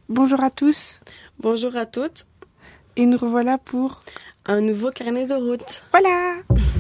Bonjour à tous. Bonjour à toutes. Et nous revoilà pour un nouveau carnet de route. Voilà.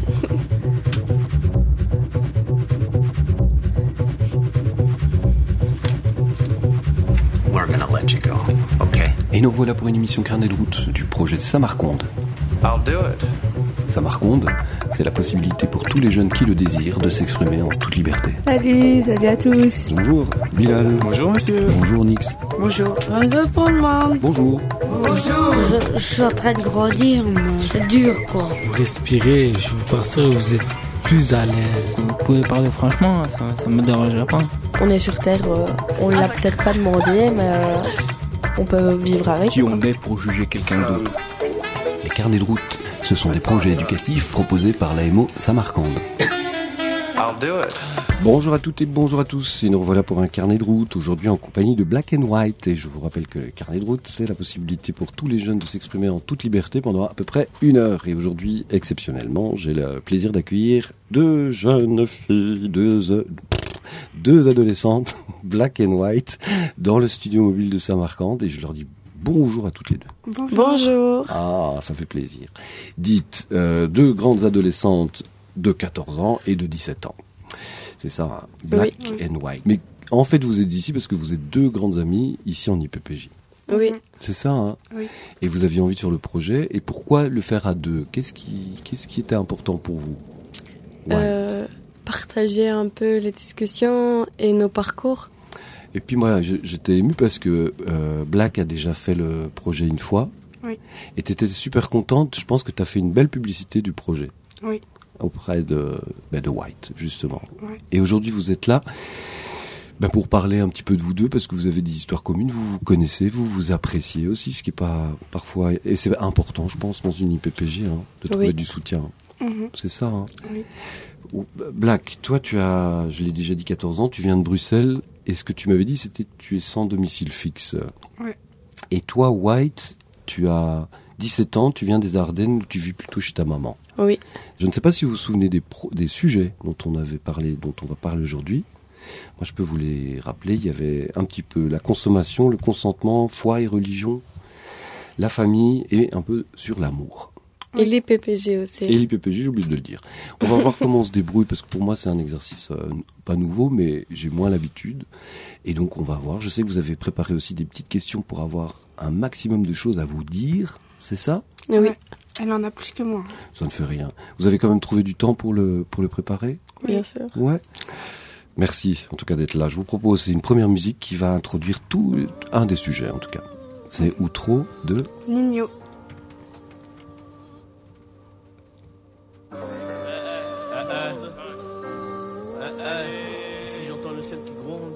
We're gonna let you go, okay? Et nous voilà pour une émission carnet de route du projet Samarconde. I'll do it. Samarconde, c'est la possibilité pour tous les jeunes qui le désirent de s'exprimer en toute liberté. Salut à tous. Bonjour Bilal. Bonjour monsieur. Bonjour Nix. Bonjour. Bonjour tout le monde. Bonjour. Bonjour. Je suis en train de grandir, mais c'est dur quoi. Vous respirez, je vous pensais que vous êtes plus à l'aise. Vous pouvez parler franchement, ça me dérangerait pas. On est sur Terre, on l'a peut-être pas demandé, mais on peut vivre avec. Qui on est pour juger quelqu'un d'autre? Les carnets de route, ce sont des projets éducatifs proposés par l'AMO Samarcande. I'll do it. Bonjour à toutes et bonjour à tous, et nous revoilà pour un carnet de route, aujourd'hui en compagnie de Black and White. Et je vous rappelle que le carnet de route, c'est la possibilité pour tous les jeunes de s'exprimer en toute liberté pendant à peu près 1 heure. Et aujourd'hui, exceptionnellement, j'ai le plaisir d'accueillir 2 jeunes filles, deux adolescentes, Black and White, dans le studio mobile de Samarcande. Et je leur dis bonjour à toutes les deux. Bonjour. Ah, ça fait plaisir. Dites, 2 grandes adolescentes de 14 ans et de 17 ans. C'est ça, Black and White. Mais en fait, vous êtes ici parce que vous êtes 2 grandes amies ici en IPPJ. Oui. C'est ça, hein? Oui. Et vous aviez envie de faire le projet. Et pourquoi le faire à 2? Qu'est-ce qui était important pour vous? Partager un peu les discussions et nos parcours. Et puis moi, j'étais ému parce que Black a déjà fait le projet une fois. Oui. Et tu étais super contente. Je pense que tu as fait une belle publicité du projet. Oui. Auprès de White, justement. Ouais. Et aujourd'hui, vous êtes là pour parler un petit peu de vous deux, parce que vous avez des histoires communes, vous vous connaissez, vous vous appréciez aussi, ce qui est pas parfois... Et c'est important, je pense, dans une IPPJ, de trouver du soutien. Mm-hmm. C'est ça, hein. Oui. Black, toi, tu as, je l'ai déjà dit, 14 ans, tu viens de Bruxelles, et ce que tu m'avais dit, c'était que tu es sans domicile fixe. Ouais. Et toi, White, tu as 17 ans, tu viens des Ardennes, où tu vis plutôt chez ta maman. Oui. Je ne sais pas si vous vous souvenez des sujets dont on avait parlé, dont on va parler aujourd'hui. Moi, je peux vous les rappeler. Il y avait un petit peu la consommation, le consentement, foi et religion, la famille et un peu sur l'amour. Et l'IPPJ aussi. Et l'IPPJ, j'ai oublié de le dire. On va voir comment on se débrouille, parce que pour moi, c'est un exercice pas nouveau, mais j'ai moins l'habitude. Et donc, on va voir. Je sais que vous avez préparé aussi des petites questions pour avoir un maximum de choses à vous dire. C'est ça? Oui. Ouais. Elle en a plus que moi. Ça ne fait rien. Vous avez quand même trouvé du temps pour le préparer? Bien sûr. Ouais. Merci en tout cas d'être là. Je vous propose, c'est une première musique qui va introduire un des sujets en tout cas. C'est Outro de Nino. Ici j'entends le ciel qui gronde.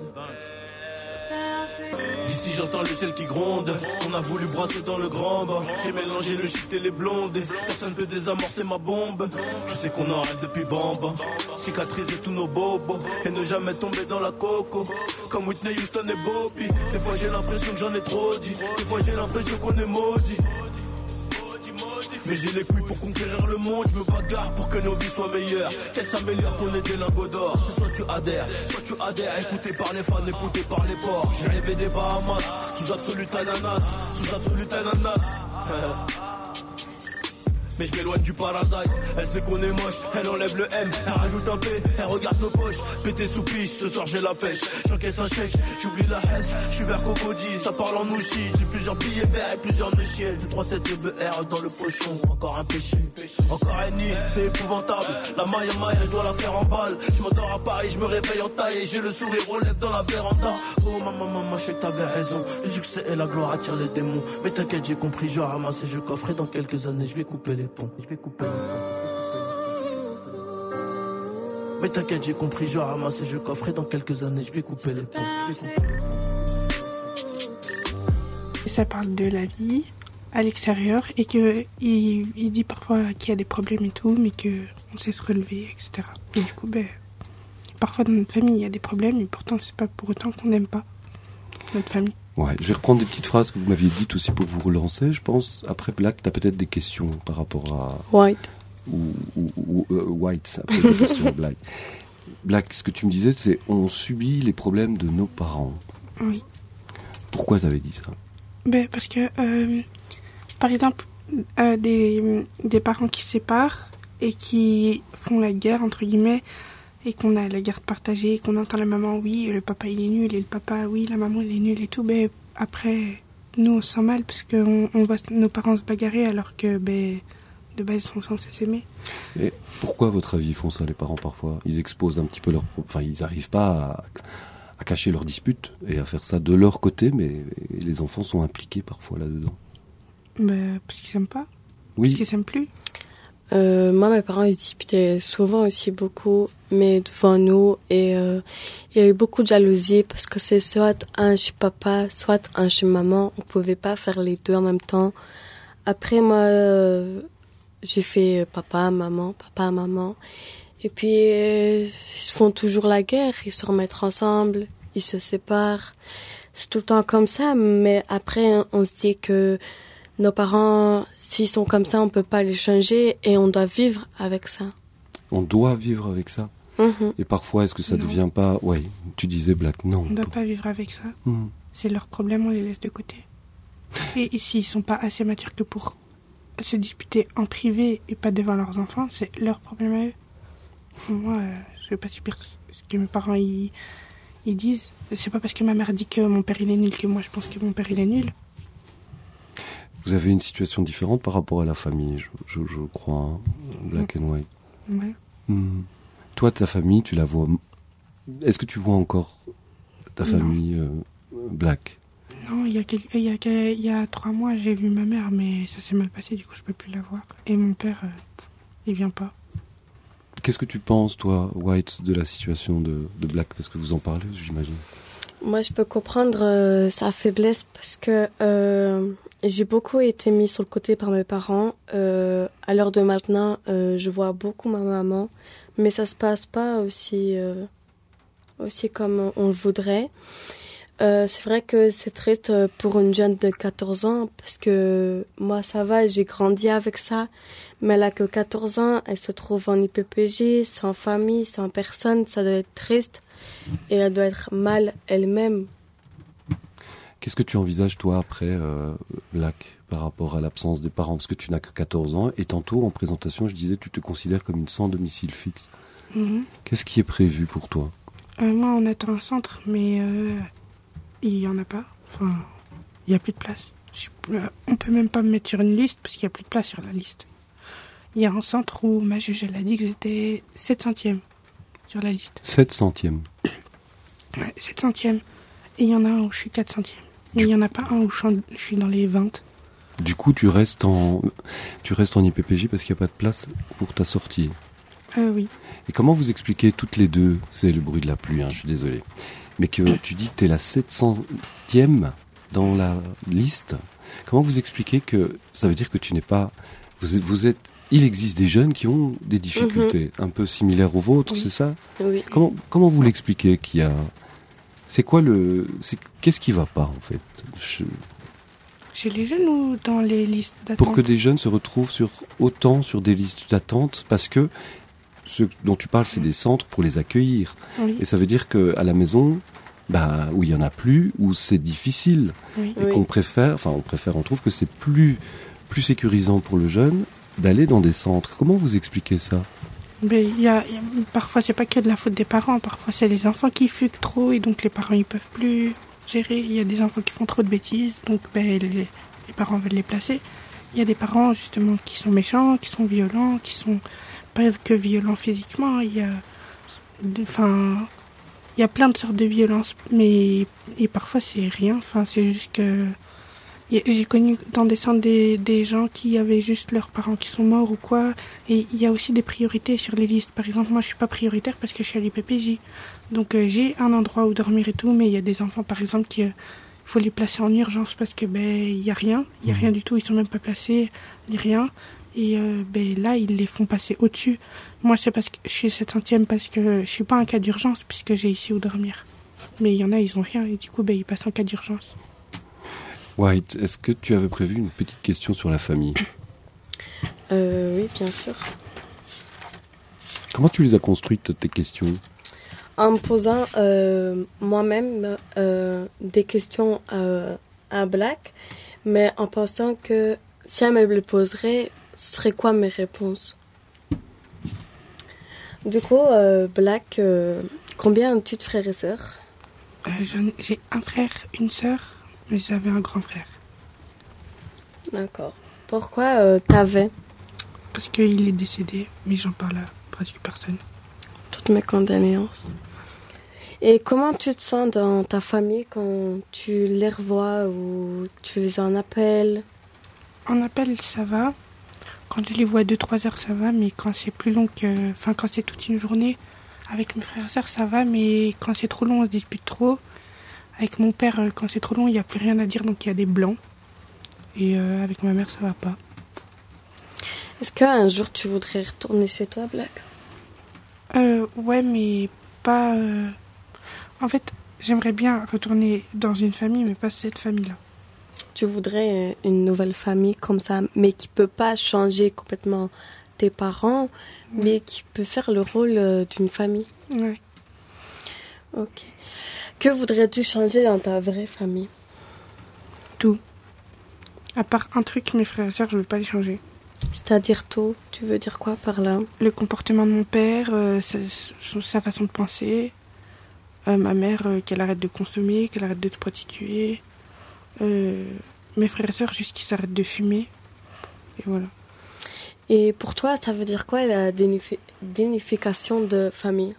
Ici j'entends le ciel qui gronde. On a voulu brasser dans le grand bain. J'ai mélangé le shit et les blondes. Personne peut désamorcer ma bombe. Tu sais qu'on en rêve depuis Bamba. Cicatriser tous nos bobos et ne jamais tomber dans la coco. Comme Whitney Houston et Bobby. Des fois j'ai l'impression que j'en ai trop dit. Des fois j'ai l'impression qu'on est maudit. Mais j'ai les couilles pour conquérir le monde. Je me bagarre pour que nos vies soient meilleures. Qu'elles s'améliorent, qu'on ait des lingots d'or. C'est soit tu adhères, écouté par les fans, écouté par les porcs. J'ai rêvé des Bahamas, sous absolute ananas. Mais je m'éloigne du paradise. Elle sait qu'on est moche, elle enlève le M, elle rajoute un P, elle regarde nos poches. Pété sous piche, ce soir j'ai la pêche. J'encaisse un chèque, j'oublie la hesse. J'suis vers Cocody, ça parle en ouchi. J'ai plusieurs billets verts et plusieurs méchiels. J'ai 3 têtes de BR dans le pochon, encore un péché. Encore un nid, c'est épouvantable. La maille, je dois la faire en balle. Je m'endors à Paris, je me réveille en taille. Et j'ai le sourire aux lèvres dans la véranda. Oh maman, je sais que t'avais raison. Le succès et la gloire attirent les démons. Mais t'inquiète, j'ai compris, je ramasse et je coffre. Et dans quelques années, je vais couper les ponts. Mais t'inquiète, j'ai compris, je ramasse et je coffre. Et dans quelques années, je vais couper les ponts. Ça parle de la vie à l'extérieur et qu'il dit parfois qu'il y a des problèmes et tout, mais qu'on sait se relever, etc. Et du coup, parfois dans notre famille, il y a des problèmes et pourtant, c'est pas pour autant qu'on n'aime pas notre famille. Ouais, je vais reprendre des petites phrases que vous m'aviez dites aussi pour vous relancer, je pense. Après Black, tu as peut-être des questions par rapport à... White. White, après des questions Black. Black, ce que tu me disais, c'est on subit les problèmes de nos parents. Oui. Pourquoi t'avais dit ça? Ben, parce que, par exemple, des parents qui se séparent et qui font la guerre, entre guillemets, et qu'on a la garde partagée, et qu'on entend la maman, oui, le papa il est nul, et le papa, oui, la maman il est nulle et tout, ben, après, nous on se sent mal parce qu'on voit nos parents se bagarrer alors que, ben, de base ils sont censés s'aimer. Et pourquoi, à votre avis, ils font ça, les parents, parfois? Ils exposent un petit peu enfin, ils n'arrivent pas à cacher leurs disputes et à faire ça de leur côté, mais les enfants sont impliqués parfois là-dedans. Ben, parce qu'ils s'aiment pas. Oui. Parce qu'ils s'aiment plus. Moi, mes parents, ils disputaient souvent aussi beaucoup, mais devant nous. Et il y a eu beaucoup de jalousie parce que c'est soit un chez papa, soit un chez maman. On pouvait pas faire les deux en même temps. Après, moi, j'ai fait papa, maman. Et puis, ils se font toujours la guerre. Ils se remettent ensemble, ils se séparent. C'est tout le temps comme ça. Mais après, on se dit que nos parents, s'ils sont comme ça, on peut pas les changer et on doit vivre avec ça. On doit vivre avec ça. Et parfois, est-ce que ça Non. devient pas... Ouais, tu disais, Black, non. On ne doit pas vivre avec ça. Mhm. C'est leur problème, on les laisse de côté. Et ici, ils sont pas assez matures que pour se disputer en privé et pas devant leurs enfants, c'est leur problème à eux. Moi, je vais pas subir ce que mes parents ils disent. C'est pas parce que ma mère dit que mon père il est nul que moi je pense que mon père il est nul. Vous avez une situation différente par rapport à la famille, je crois, hein, Black and White. Ouais. Toi, ta famille, tu la vois... Est-ce que tu vois encore ta famille Black? Non, il y a 3 mois, j'ai vu ma mère, mais ça s'est mal passé, du coup, je peux plus la voir. Et mon père, il vient pas. Qu'est-ce que tu penses, toi, White, de la situation de Black? Parce que vous en parlez, j'imagine. Moi, je peux comprendre sa faiblesse parce que j'ai beaucoup été mise sur le côté par mes parents. À l'heure de maintenant, je vois beaucoup ma maman, mais ça se passe pas aussi comme on le voudrait. C'est vrai que c'est triste pour une jeune de 14 ans parce que moi, ça va, j'ai grandi avec ça. Mais elle a que 14 ans, elle se trouve en IPPJ, sans famille, sans personne, ça doit être triste. Et elle doit être mal elle-même. Qu'est-ce que tu envisages, toi, après Black, par rapport à l'absence des parents? Parce que tu n'as que 14 ans, et tantôt, en présentation, je disais, tu te considères comme une sans domicile fixe. Qu'est-ce qui est prévu pour toi? Moi, on attend un centre, mais il y en a pas. Enfin, il y a plus de place. On peut même pas me mettre sur une liste parce qu'il y a plus de place sur la liste. Il y a un centre où ma juge, elle a dit que j'étais 700e sur la liste. 700e. Ouais, 700e. Et il y en a un où je suis 400e. Mais il y en a pas un où je suis dans les 20. Du coup, tu restes en IPPJ parce qu'il n'y a pas de place pour ta sortie. Oui. Et comment vous expliquez toutes les deux, c'est le bruit de la pluie, hein, je suis désolé, mais que tu dis que tu es la 700e dans la liste, comment vous expliquez que ça veut dire que tu n'es pas... Il existe des jeunes qui ont des difficultés un peu similaires aux vôtres, c'est ça? Oui. Comment vous l'expliquez qu'il y a... Qu'est-ce qui va pas, en fait? Chez les jeunes ou dans les listes d'attente? Pour que des jeunes se retrouvent autant sur des listes d'attente, parce que ce dont tu parles, c'est des centres pour les accueillir. Oui. Et ça veut dire qu'à la maison, où il n'y en a plus, où c'est difficile, Oui. et on trouve que c'est plus sécurisant pour le jeune d'aller dans des centres. Comment vous expliquez ça? Mais parfois, c'est pas que de la faute des parents. Parfois, c'est les enfants qui fuguent trop et donc les parents, ils peuvent plus gérer. Il y a des enfants qui font trop de bêtises, donc les parents veulent les placer. Il y a des parents, justement, qui sont méchants, qui sont violents, qui sont pas que violents physiquement. Il y a plein de sortes de violences, et parfois, c'est rien. Enfin, c'est juste que... J'ai connu dans des centres des gens qui avaient juste leurs parents qui sont morts ou quoi. Et il y a aussi des priorités sur les listes. Par exemple, moi, je suis pas prioritaire parce que je suis à l'IPPJ. Donc, j'ai un endroit où dormir et tout, mais il y a des enfants, par exemple, il faut les placer en urgence parce que il y a rien. Il y a rien du tout. Ils sont même pas placés, ni rien. Et là, ils les font passer au-dessus. Moi, c'est parce que je suis 700e parce que je suis pas un cas d'urgence puisque j'ai ici où dormir. Mais il y en a, ils ont rien et du coup, ils passent en cas d'urgence. White, est-ce que tu avais prévu une petite question sur la famille? Oui, bien sûr. Comment tu les as construites, tes questions? en me posant moi-même des questions à Black, mais en pensant que si elle me les poserait, ce serait quoi mes réponses? Du coup, Black, combien as-tu de frères et sœurs? J'ai un frère, une sœur, mais j'avais un grand frère. D'accord. Pourquoi t'avais? Parce qu'il est décédé, mais j'en parle à presque personne. Toutes mes condoléances. Et comment tu te sens dans ta famille quand tu les revois ou tu les en appelles? En appel, ça va. Quand je les vois 2-3 heures, ça va, mais quand c'est plus long que... Enfin, quand c'est toute une journée, avec mes frères et sœurs, ça va, mais quand c'est trop long, on se dispute trop. Avec mon père, quand c'est trop long, il n'y a plus rien à dire, donc il y a des blancs. Et avec ma mère, ça va pas. Est-ce qu'un jour, tu voudrais retourner chez toi, Black? Ouais, mais pas... En fait, j'aimerais bien retourner dans une famille, mais pas cette famille-là. Tu voudrais une nouvelle famille comme ça, mais qui peut pas changer complètement tes parents, mais qui peut faire le rôle d'une famille. Ouais. Ok. Que voudrais-tu changer dans ta vraie famille? Tout. À part un truc, mes frères et sœurs, je ne veux pas les changer. C'est-à-dire tout? Tu veux dire quoi par là? Le comportement de mon père, sa façon de penser, ma mère, qu'elle arrête de consommer, qu'elle arrête de se prostituer. Mes frères et sœurs, juste qu'ils s'arrêtent de fumer. Et voilà. Et pour toi, ça veut dire quoi la dénification de famille?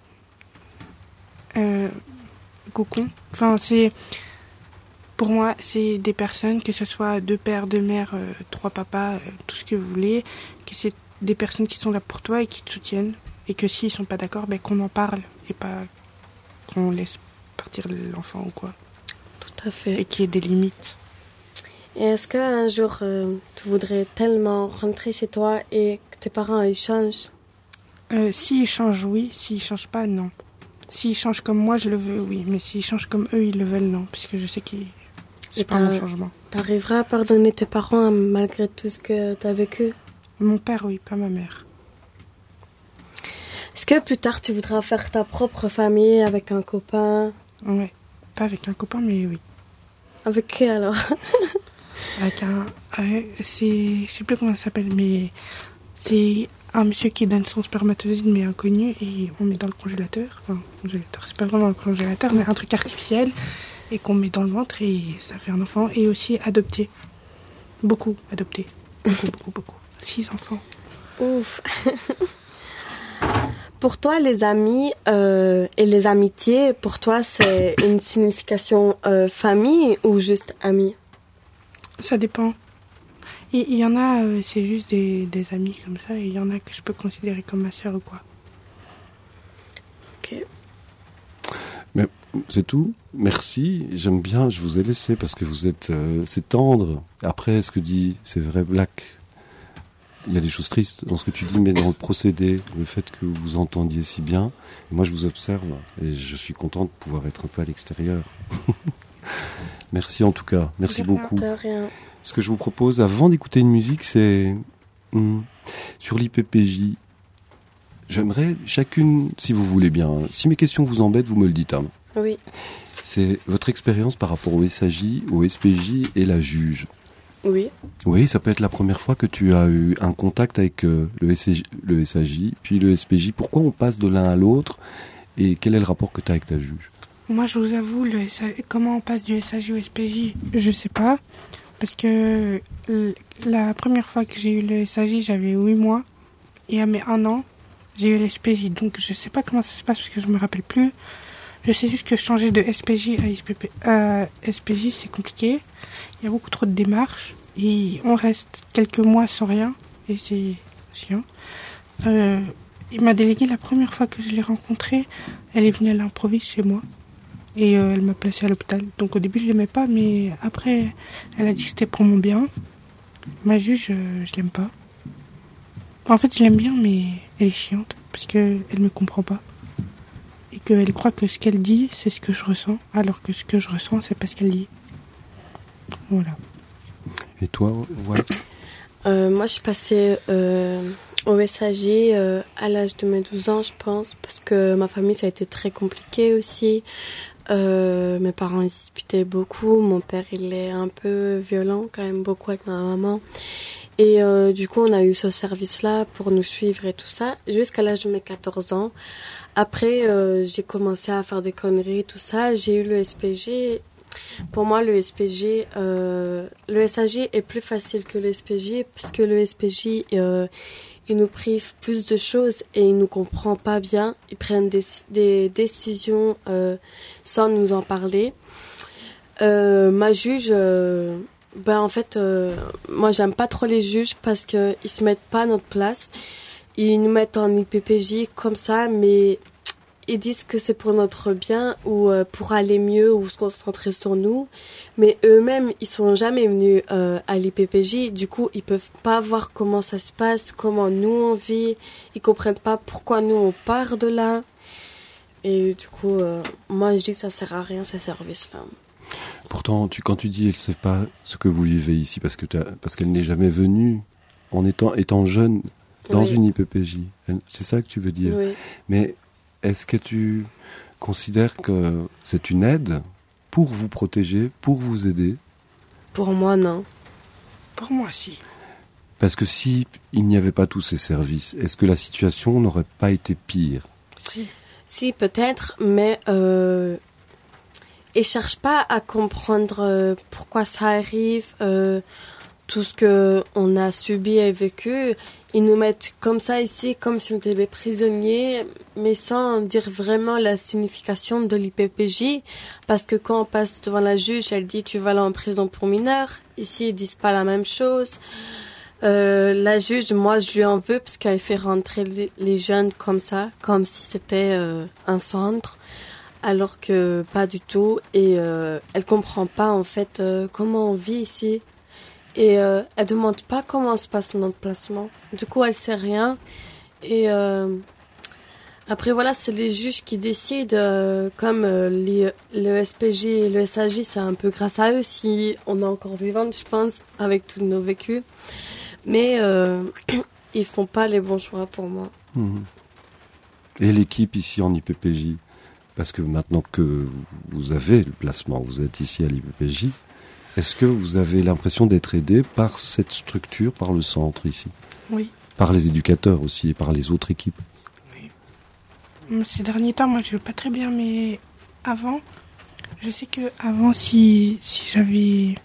Cocon. Enfin, pour moi, c'est des personnes, que ce soit 2 pères, 2 mères, 3 papas, tout ce que vous voulez, que c'est des personnes qui sont là pour toi et qui te soutiennent. Et que s'ils sont pas d'accord, qu'on en parle et pas qu'on laisse partir l'enfant ou quoi. Tout à fait. Et qu'il y ait des limites. Et est-ce qu'un jour, tu voudrais tellement rentrer chez toi et que tes parents ils changent? S'ils changent, oui. S'ils changent pas, non. S'ils changent comme moi, je le veux, oui. Mais s'ils changent comme eux, ils le veulent, non. Parce que je sais que c'est pas mon changement. T'arriveras à pardonner tes parents malgré tout ce que t'as vécu? Mon père, oui, pas ma mère. Est-ce que plus tard, tu voudras faire ta propre famille avec un copain? Ouais. Pas avec un copain, mais oui. Avec qui alors? Avec je sais plus comment ça s'appelle, mais c'est un monsieur qui donne son spermatozoïde, mais inconnu, et on met dans le congélateur. Enfin, congélateur, c'est pas vraiment le congélateur, mais un truc artificiel, et qu'on met dans le ventre, et ça fait un enfant. Et aussi adopté. Beaucoup adopté. Beaucoup. 6 enfants. Ouf. Pour toi, les amis et les amitiés, pour toi, c'est une signification famille ou juste amis? Ça dépend. Il y en a, c'est juste des amis comme ça, et il y en a que je peux considérer comme ma sœur ou quoi. Ok. Mais c'est tout. Merci. J'aime bien. Je vous ai laissé parce que vous êtes... c'est tendre. Après, ce que dit, c'est vrai, Black. Il y a des choses tristes dans ce que tu dis, mais dans le procédé, le fait que vous vous entendiez si bien. Moi, je vous observe et je suis content de pouvoir être un peu à l'extérieur. Merci en tout cas. Merci beaucoup. De rien. Ce que je vous propose, avant d'écouter une musique, c'est sur l'IPPJ. J'aimerais chacune, si vous voulez bien, si mes questions vous embêtent, vous me le dites. Hein. Oui. C'est votre expérience par rapport au SAJ, au SPJ et la juge. Oui. Oui, ça peut être la première fois que tu as eu un contact avec le SAJ, puis le SPJ. Pourquoi on passe de l'un à l'autre et quel est le rapport que tu as avec ta juge? Moi, je vous avoue, comment on passe du SAJ au SPJ, je sais pas. Parce que la première fois que j'ai eu le SAJ, j'avais 8 mois. Et à mes 1 an, j'ai eu le SPJ. Donc, je sais pas comment ça se passe parce que je me rappelle plus. Je sais juste que changer de SPJ à SPJ, c'est compliqué. Il y a beaucoup trop de démarches. Et on reste quelques mois sans rien. Et c'est chiant. Il m'a délégué la première fois que je l'ai rencontrée. Elle est venue à l'improviste chez moi. Et elle m'a placée à l'hôpital. Donc au début, je l'aimais pas. Mais après, elle a dit que c'était pour mon bien. Ma juge, je l'aime pas. En fait, je l'aime bien, mais elle est chiante. Parce qu'elle me comprend pas. Et qu'elle croit que ce qu'elle dit, c'est ce que je ressens. Alors que ce que je ressens, c'est pas ce qu'elle dit. Voilà. Et toi, ouais. Moi, je passais Au SAG, à l'âge de mes 12 ans, je pense, parce que ma famille, ça a été très compliqué aussi. Mes parents, ils se disputaient beaucoup. Mon père, il est un peu violent, quand même, beaucoup avec ma maman. Et du coup, on a eu ce service-là pour nous suivre et tout ça, jusqu'à l'âge de mes 14 ans. Après, j'ai commencé à faire des conneries, tout ça. J'ai eu le SPG. Pour moi, le SPG, le SAG est plus facile que le SPJ, parce que le SPJ, il nous prive plus de choses et il nous comprend pas bien. Ils prennent des décisions sans nous en parler. Ma juge, en fait, moi, j'aime pas trop les juges parce que ils se mettent pas à notre place. Ils nous mettent en IPPJ comme ça, mais ils disent que c'est pour notre bien ou pour aller mieux ou se concentrer sur nous. Mais eux-mêmes, ils sont jamais venus à l'IPPJ. Du coup, ils peuvent pas voir comment ça se passe, comment nous on vit. Ils comprennent pas pourquoi nous on part de là. Et du coup, moi, je dis que ça sert à rien, ces services-là. Pourtant, quand tu dis elle ne sait pas ce que vous vivez ici, parce qu'elle n'est jamais venue en étant jeune dans une IPPJ. C'est ça que tu veux dire. Oui. Mais est-ce que tu considères que c'est une aide pour vous protéger, pour vous aider? Pour moi, non. Pour moi, si. Parce que si il n'y avait pas tous ces services, est-ce que la situation n'aurait pas été pire? Si, peut-être, mais ils cherchent pas à comprendre pourquoi ça arrive, tout ce que on a subi et vécu. Ils nous mettent comme ça ici, comme si on était des prisonniers, mais sans dire vraiment la signification de l'IPPJ. Parce que quand on passe devant la juge, elle dit tu vas aller en prison pour mineur. Ici, ils disent pas la même chose. La juge, moi, je lui en veux parce qu'elle fait rentrer les jeunes comme ça, comme si c'était un centre, alors que pas du tout. Et elle comprend pas en fait comment on vit ici. Et elle demande pas comment se passe notre placement. Du coup, elle sait rien. Et après, voilà, c'est les juges qui décident. Comme le SPJ et le SAJ, c'est un peu grâce à eux si on est encore vivante, je pense, avec tous nos vécus. Mais ils font pas les bons choix pour moi. Mmh. Et l'équipe ici en IPPJ, parce que maintenant que vous avez le placement, vous êtes ici à l'IPPJ, est-ce que vous avez l'impression d'être aidé par cette structure, par le centre ici? Oui. Par les éducateurs aussi et par les autres équipes? Oui. Ces derniers temps, moi, je vais pas très bien, mais avant, je sais que avant, si j'avais...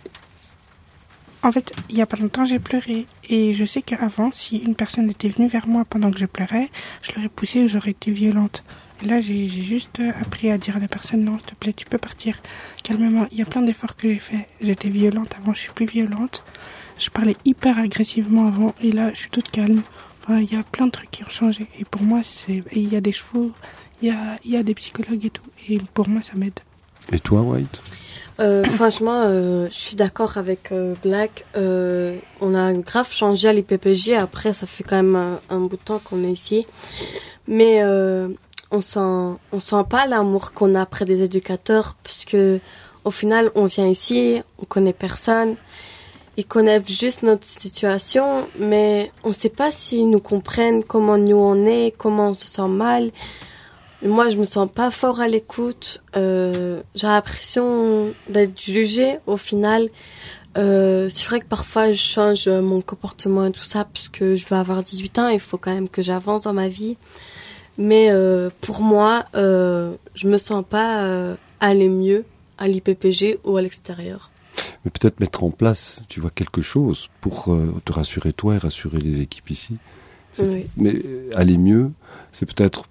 En fait, il y a pas longtemps, j'ai pleuré. Et je sais qu'avant, si une personne était venue vers moi pendant que je pleurais, je l'aurais poussée, j'aurais été violente. Et là, j'ai juste appris à dire à la personne, non, s'il te plaît, tu peux partir calmement. Il y a plein d'efforts que j'ai fait. J'étais violente avant, je suis plus violente. Je parlais hyper agressivement avant, et là, je suis toute calme. Enfin, il y a plein de trucs qui ont changé. Et pour moi, il y a des chevaux, il y a des psychologues et tout. Et pour moi, ça m'aide. Et toi, White? Franchement, je suis d'accord avec Black. On a grave changé à l'IPPJ. Après, ça fait quand même un bout de temps qu'on est ici. Mais on sent pas l'amour qu'on a après des éducateurs, parce que au final, on vient ici, on connaît personne. Ils connaissent juste notre situation, mais on sait pas s'ils nous comprennent comment nous on est, comment on se sent mal. Moi, je me sens pas fort à l'écoute. J'ai l'impression d'être jugée au final. C'est vrai que parfois, je change mon comportement et tout ça, parce que je vais avoir 18 ans, il faut quand même que j'avance dans ma vie. Mais pour moi, je me sens pas aller mieux à l'IPPG ou à l'extérieur. Mais peut-être mettre en place, tu vois, quelque chose pour te rassurer toi et rassurer les équipes ici. Oui. Mais aller mieux, c'est peut-être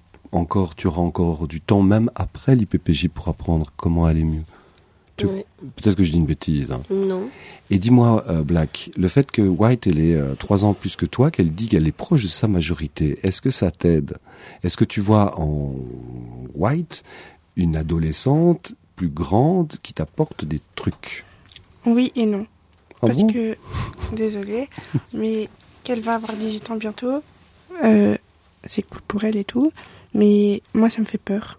tu auras encore du temps, même après l'IPPJ, pour apprendre comment aller mieux. Oui. Peut-être que je dis une bêtise. Hein. Non. Et dis-moi, Black, le fait que White, elle ait 3 ans plus que toi, qu'elle dit qu'elle est proche de sa majorité, est-ce que ça t'aide? Est-ce que tu vois en White une adolescente plus grande qui t'apporte des trucs? Oui et non. Ah Parce bon? que, désolée, mais qu'elle va avoir 18 ans bientôt, c'est cool pour elle et tout, mais moi ça me fait peur.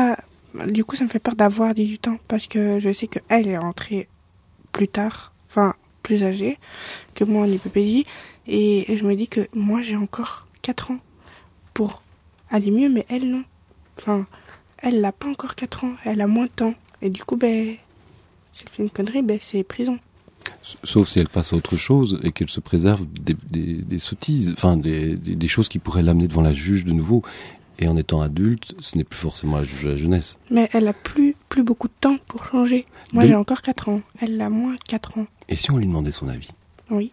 Du coup ça me fait peur d'avoir 18 ans, parce que je sais qu'elle est rentrée plus tard, enfin plus âgée que moi en IPPJ, Et je me dis que moi, j'ai encore 4 ans pour aller mieux, mais elle, non. Enfin, elle n'a pas encore 4 ans, elle a moins de temps. Et du coup, si elle fait une connerie, c'est prison. Sauf si elle passe à autre chose et qu'elle se préserve des sottises, enfin des choses qui pourraient l'amener devant la juge de nouveau. Et en étant adulte, ce n'est plus forcément la juge de la jeunesse. Mais elle a plus beaucoup de temps pour changer. Moi, j'ai encore 4 ans. Elle a moins 4 ans. Et si on lui demandait son avis ? Oui.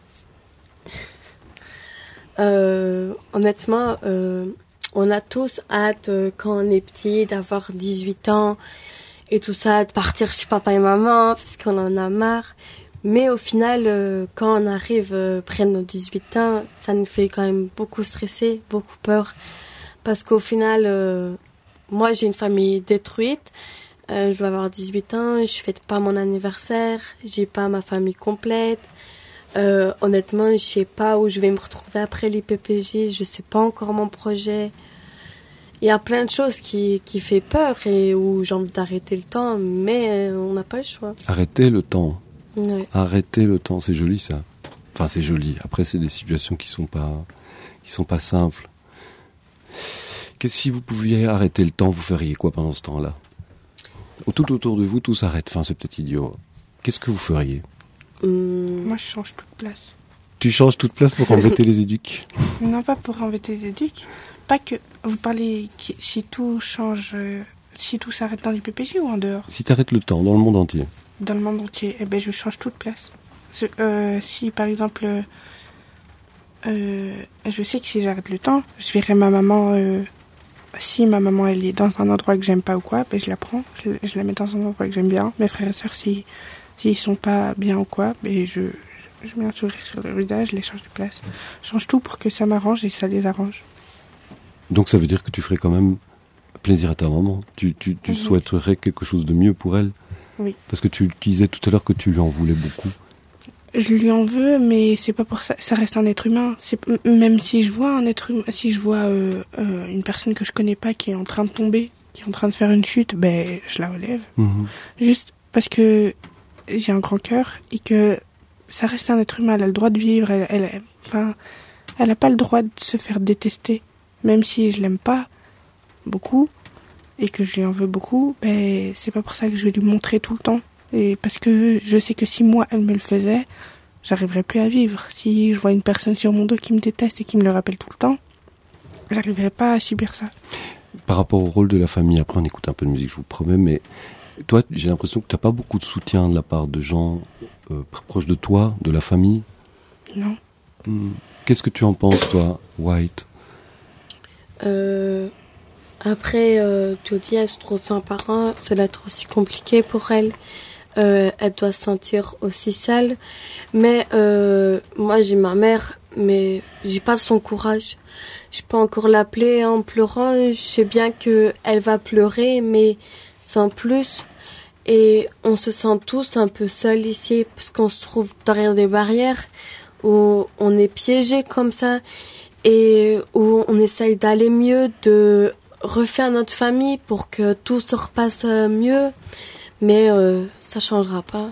Honnêtement, on a tous hâte, quand on est petit, d'avoir 18 ans et tout ça, de partir chez papa et maman, parce qu'on en a marre. Mais au final, quand on arrive près de nos 18 ans, ça nous fait quand même beaucoup stresser, beaucoup peur. Parce qu'au final, moi, j'ai une famille détruite. Je dois avoir 18 ans, je fête pas mon anniversaire, j'ai pas ma famille complète. Honnêtement, je sais pas où je vais me retrouver après l'IPPJ, je sais pas encore mon projet. Il y a plein de choses qui fait peur et où j'ai envie d'arrêter le temps, mais on n'a pas le choix. Arrêter le temps. Ouais. Arrêter le temps, c'est joli ça. Enfin, c'est joli. Après, c'est des situations qui sont pas simples. Si vous pouviez arrêter le temps, vous feriez quoi pendant ce temps-là ? Tout autour de vous, tout s'arrête. Enfin, c'est peut-être idiot. Qu'est-ce que vous feriez ? Moi, je change toute place. Tu changes toute place pour embêter les éduques ? Non, pas pour embêter les éduques. Pas que vous parlez si tout change, si tout s'arrête dans les PPJ ou en dehors ? Si t'arrêtes le temps, dans le monde entier. Dans le monde entier, je change toute place. Si, par exemple, je sais que si j'arrête le temps, je verrai ma maman... si ma maman elle est dans un endroit que j'aime pas ou quoi, je la prends, je la mets dans un endroit que j'aime bien. Mes frères et sœurs, s'ils sont pas bien ou quoi, je mets un sourire sur leur visage, je les change de place. Je change tout pour que ça m'arrange et ça les arrange. Donc ça veut dire que tu ferais quand même plaisir à ta maman. Tu souhaiterais quelque chose de mieux pour elle ? Oui. Parce que tu disais tout à l'heure que tu lui en voulais beaucoup. Je lui en veux, mais c'est pas pour ça. Ça reste un être humain. Même si je vois un être humain, si je vois une personne que je connais pas qui est en train de tomber, qui est en train de faire une chute, je la relève. Mmh. Juste parce que j'ai un grand cœur et que ça reste un être humain. Elle a le droit de vivre. Elle a pas le droit de se faire détester, même si je l'aime pas beaucoup et que je lui en veux beaucoup. C'est pas pour ça que je vais lui montrer tout le temps. Et parce que je sais que si moi, elle me le faisait, j'arriverais plus à vivre. Si je vois une personne sur mon dos qui me déteste et qui me le rappelle tout le temps, j'arriverais pas à subir ça. Par rapport au rôle de la famille, après on écoute un peu de musique, je vous promets, mais toi, j'ai l'impression que tu n'as pas beaucoup de soutien de la part de gens proches de toi, de la famille. Non. Qu'est-ce que tu en penses, toi, White ? Après, Jodie, elle se trouve sans parents, ça doit être aussi compliqué pour elle. Elle doit se sentir aussi seule. Mais moi, j'ai ma mère, mais j'ai pas son courage. Je peux encore l'appeler en pleurant. Je sais bien qu'elle va pleurer, mais sans plus. Et on se sent tous un peu seuls ici, parce qu'on se trouve derrière des barrières, où on est piégés comme ça, et où on essaye d'aller mieux, de refaire notre famille pour que tout se repasse mieux. Mais ça changera pas.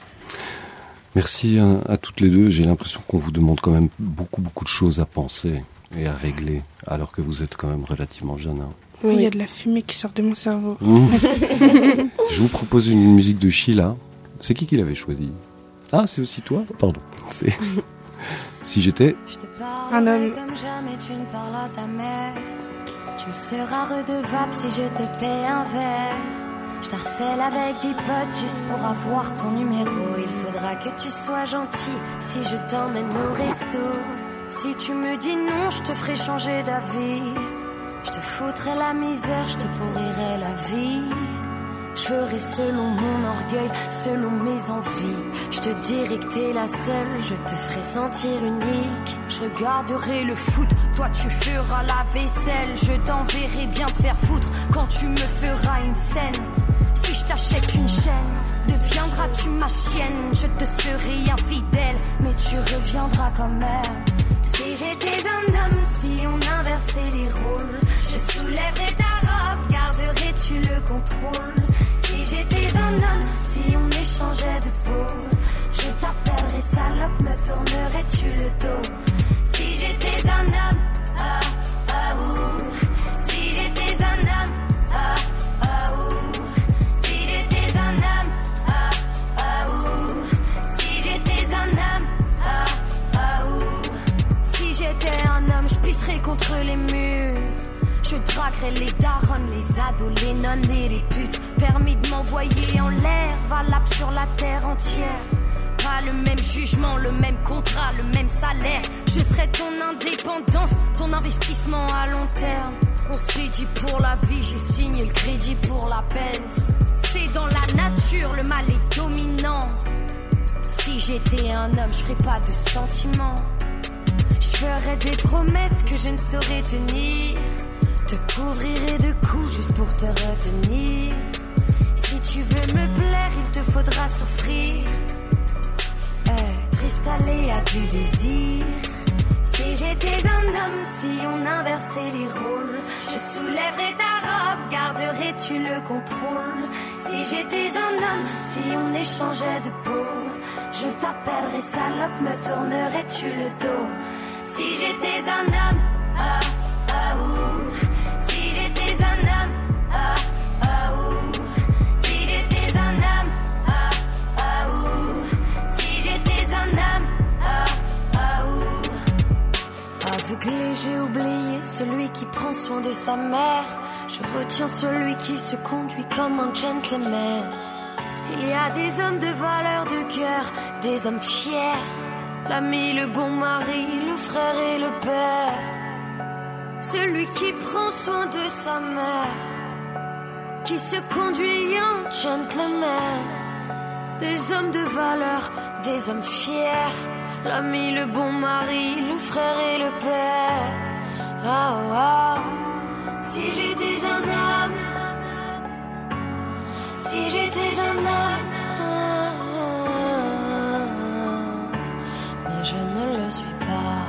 Merci à toutes les deux. J'ai l'impression qu'on vous demande quand même beaucoup de choses à penser et à régler, alors que vous êtes quand même relativement jeune. Hein. Oui, il y a de la fumée qui sort de mon cerveau. Je vous propose une musique de Sheila. C'est qui l'avait choisi ? Ah, c'est aussi toi ? Pardon. Si j'étais un homme. Comme jamais tu ne parles à ta mère. Tu me seras redevable si je te paie un verre. Je t'harcèle avec 10 potes juste pour avoir ton numéro. Il faudra que tu sois gentil si je t'emmène au resto. Si tu me dis non, je te ferai changer d'avis. Je te foutrai la misère, je te pourrirai la vie. Je ferai selon mon orgueil, selon mes envies. Je te dirai que t'es la seule, je te ferai sentir unique. Je regarderai le foot, toi tu feras la vaisselle. Je t'enverrai bien te faire foutre quand tu me feras une scène. Si je t'achète une chaîne, deviendras-tu ma chienne. Je te serai infidèle, mais tu reviendras quand même. Si j'étais un homme, si on inversait les rôles, je soulèverais ta robe, garderais-tu le contrôle. Si j'étais un homme, si on échangeait de peau, je t'appellerais salope, me tournerais-tu le dos. massacrer les darons, les ados, les nonnes et les putes. Permis de m'envoyer en l'air, valable sur la terre entière. Pas le même jugement, le même contrat, le même salaire. Je serai ton indépendance, ton investissement à long terme. On s'est dit pour la vie, j'ai signé le crédit pour la peine. C'est dans la nature, le mal est dominant. Si j'étais un homme, je ferais pas de sentiments. Je ferais des promesses que je ne saurais tenir. Te couvrirai de coups juste pour te retenir. Si tu veux me plaire, il te faudra souffrir. Triste aléa du désir. Si j'étais un homme, si on inversait les rôles, je soulèverais ta robe, garderais-tu le contrôle? Si j'étais un homme, si on échangeait de peau, je t'appellerais salope, me tournerais-tu le dos? Si j'étais un homme, ah, ah, ouh. Si j'étais un homme, ah, ah, ouh. Si j'étais un homme, ah, ah, ouh. Si j'étais un homme, ah, ah, ouh. Aveuglé, j'ai oublié celui qui prend soin de sa mère. Je retiens celui qui se conduit comme un gentleman. Il y a des hommes de valeur, de cœur, des hommes fiers. L'ami, le bon mari, le frère et le père. Celui qui prend soin de sa mère, qui se conduit en gentleman. Des hommes de valeur, des hommes fiers. L'ami, le bon mari, le frère et le père. Oh, oh. Si j'étais un homme, si j'étais un homme, mais je ne le suis pas.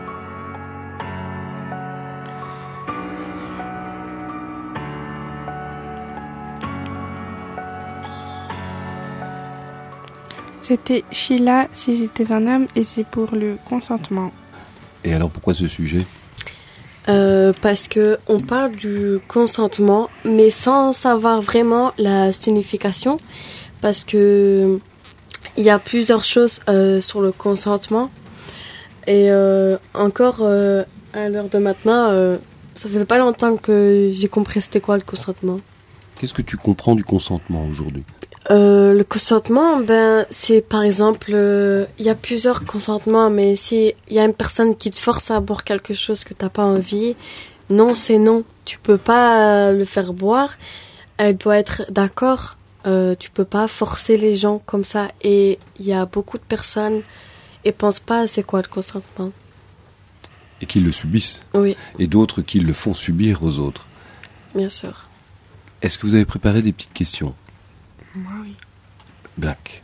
C'était Sheila, si j'étais un homme, et c'est pour le consentement. Et alors pourquoi ce sujet ? Parce que on parle du consentement, mais sans savoir vraiment la signification, parce que il y a plusieurs choses sur le consentement, et encore à l'heure de maintenant, ça fait pas longtemps que j'ai compris c'était quoi le consentement. Qu'est-ce que tu comprends du consentement aujourd'hui ? Le consentement, c'est par exemple, il y a plusieurs consentements, mais si il y a une personne qui te force à boire quelque chose que t'as pas envie, non, c'est non. Tu peux pas le faire boire. Elle doit être d'accord. Tu peux pas forcer les gens comme ça. Et il y a beaucoup de personnes et pensent pas c'est quoi le consentement. Et qui le subissent. Oui. Et d'autres qui le font subir aux autres. Bien sûr. Est-ce que vous avez préparé des petites questions ? Moi, oui. Black.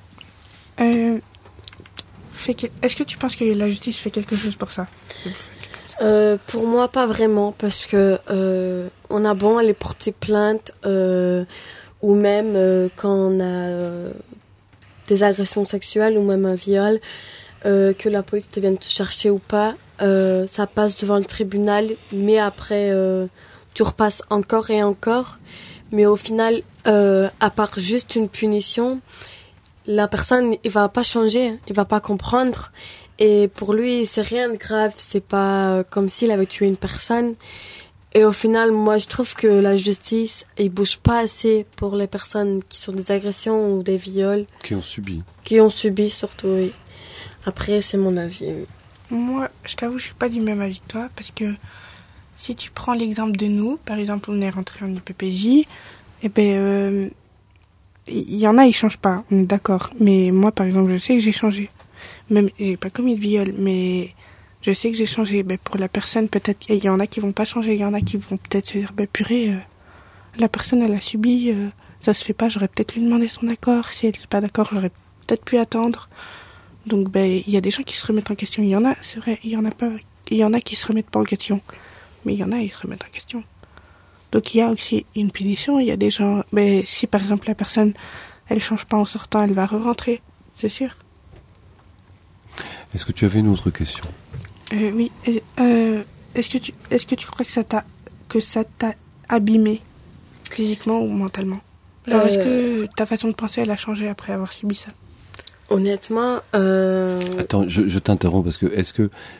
Est-ce que tu penses que la justice fait quelque chose pour ça ? Pour moi, pas vraiment, parce que on a bon aller porter plainte, ou même quand on a des agressions sexuelles ou même un viol, que la police te vienne te chercher ou pas, ça passe devant le tribunal, mais après tu repasses encore et encore. Mais au final, à part juste une punition, la personne, il va pas changer, il va pas comprendre. Et pour lui, c'est rien de grave, c'est pas comme s'il avait tué une personne. Et au final, moi, je trouve que la justice, il bouge pas assez pour les personnes qui sont des agressions ou des viols. Qui ont subi. Qui ont subi, surtout, oui. Après, c'est mon avis. Moi, je t'avoue, je suis pas du même avis que toi, parce que si tu prends l'exemple de nous, par exemple, on est rentré en IPPJ, et il y en a, ils changent pas, on est d'accord. Mais moi, par exemple, je sais que j'ai changé. Même, j'ai pas commis de viol, mais je sais que j'ai changé. Pour la personne, peut-être, il y en a qui vont pas changer, il y en a qui vont peut-être se dire, purée, la personne, elle a subi, ça se fait pas, j'aurais peut-être lui demandé son accord. Si elle est pas d'accord, j'aurais peut-être pu attendre. Donc, il y a des gens qui se remettent en question. Il y en a, c'est vrai, il y en a qui se remettent pas en question. Mais il y en a, ils se remettent en question. Donc il y a aussi une punition. Il y a des gens... si par exemple la personne, elle change pas en sortant, elle va re-rentrer. C'est sûr. Est-ce que tu avais une autre question ? Oui. Est-ce que tu crois que ça t'a abîmé physiquement ou mentalement ? Genre, est-ce que ta façon de penser, elle a changé après avoir subi ça ? Honnêtement... Attends, je t'interromps parce que est-ce que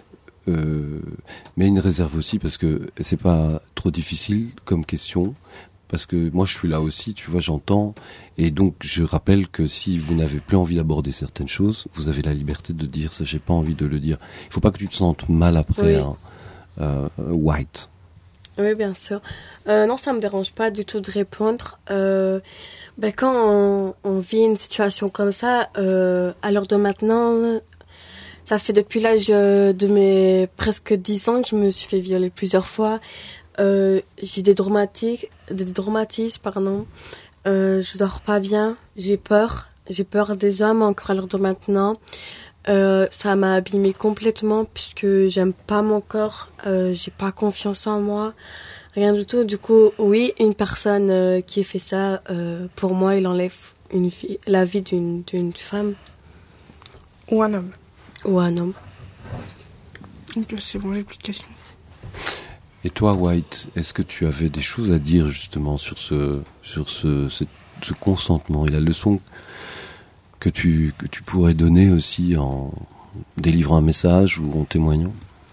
mais une réserve aussi parce que c'est pas trop difficile comme question. Parce que moi je suis là aussi, tu vois, j'entends, et donc je rappelle que si vous n'avez plus envie d'aborder certaines choses, vous avez la liberté de dire ça, j'ai pas envie de le dire. Il faut pas que tu te sentes mal après, Oui. White. Oui, bien sûr. Non, ça me dérange pas du tout de répondre. Quand on vit une situation comme ça, à l'heure de maintenant, ça fait depuis l'âge de mes presque 10 ans que je me suis fait violer plusieurs fois. J'ai des traumatismes, pardon. Je dors pas bien, j'ai peur des hommes encore à l'heure de maintenant. Ça m'a abîmé complètement puisque j'aime pas mon corps, j'ai pas confiance en moi, rien du tout. Du coup, oui, une personne qui fait ça, pour moi, il enlève la vie d'une femme Ou un homme. ou un homme. Donc c'est bon, j'ai plus de questions. Et toi, White, est-ce que tu avais des choses à dire justement sur ce consentement et la leçon que tu pourrais donner aussi en délivrant un message ou en témoignant?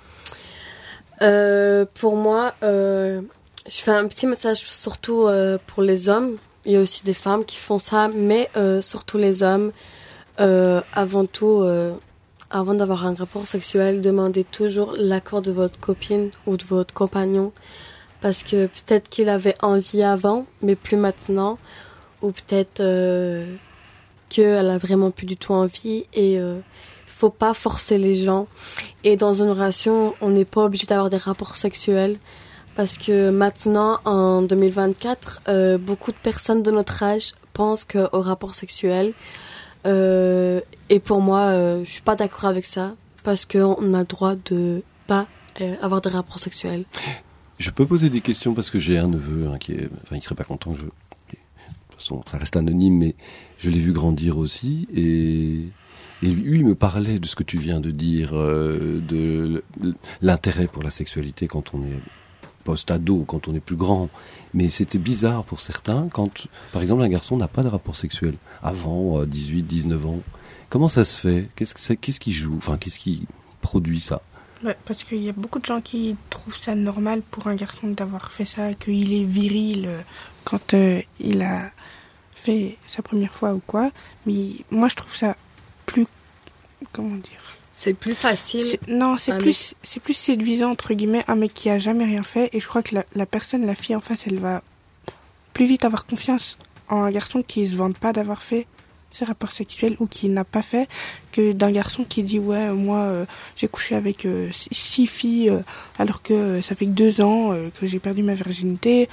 Pour moi, je fais un petit message surtout pour les hommes. Il y a aussi des femmes qui font ça, mais surtout les hommes. Avant tout, avant d'avoir un rapport sexuel, demandez toujours l'accord de votre copine ou de votre compagnon. Parce que peut-être qu'il avait envie avant, mais plus maintenant. Ou peut-être qu'elle a vraiment plus du tout envie. Et faut pas forcer les gens. Et dans une relation, on n'est pas obligé d'avoir des rapports sexuels. Parce que maintenant, en 2024, beaucoup de personnes de notre âge pensent qu'au rapport sexuel. Et pour moi, je suis pas d'accord avec ça. Parce qu'on a le droit de pas avoir des rapports sexuels. Je peux poser des questions parce que j'ai un neveu il serait pas content. De toute façon, ça reste anonyme, mais je l'ai vu grandir aussi et lui, il me parlait de ce que tu viens de dire, de l'intérêt pour la sexualité quand on est post-ado, quand on est plus grand. Mais c'était bizarre pour certains quand, par exemple, un garçon n'a pas de rapport sexuel avant 18, 19 ans. Comment ça se fait? Qu'est-ce qui joue? Enfin, qu'est-ce qui produit ça? Ouais, parce qu'il y a beaucoup de gens qui trouvent ça normal pour un garçon d'avoir fait ça, qu'il est viril quand il a fait sa première fois ou quoi. Mais moi, je trouve ça plus... Comment dire? C'est plus facile. C'est plus séduisant, entre guillemets, un mec qui a jamais rien fait. Et je crois que la fille en face, elle va plus vite avoir confiance en un garçon qui se vante pas d'avoir fait ses rapports sexuels ou qui n'a pas fait, que d'un garçon qui dit ouais, moi j'ai couché avec 6 filles alors que ça fait que 2 ans que j'ai perdu ma virginité.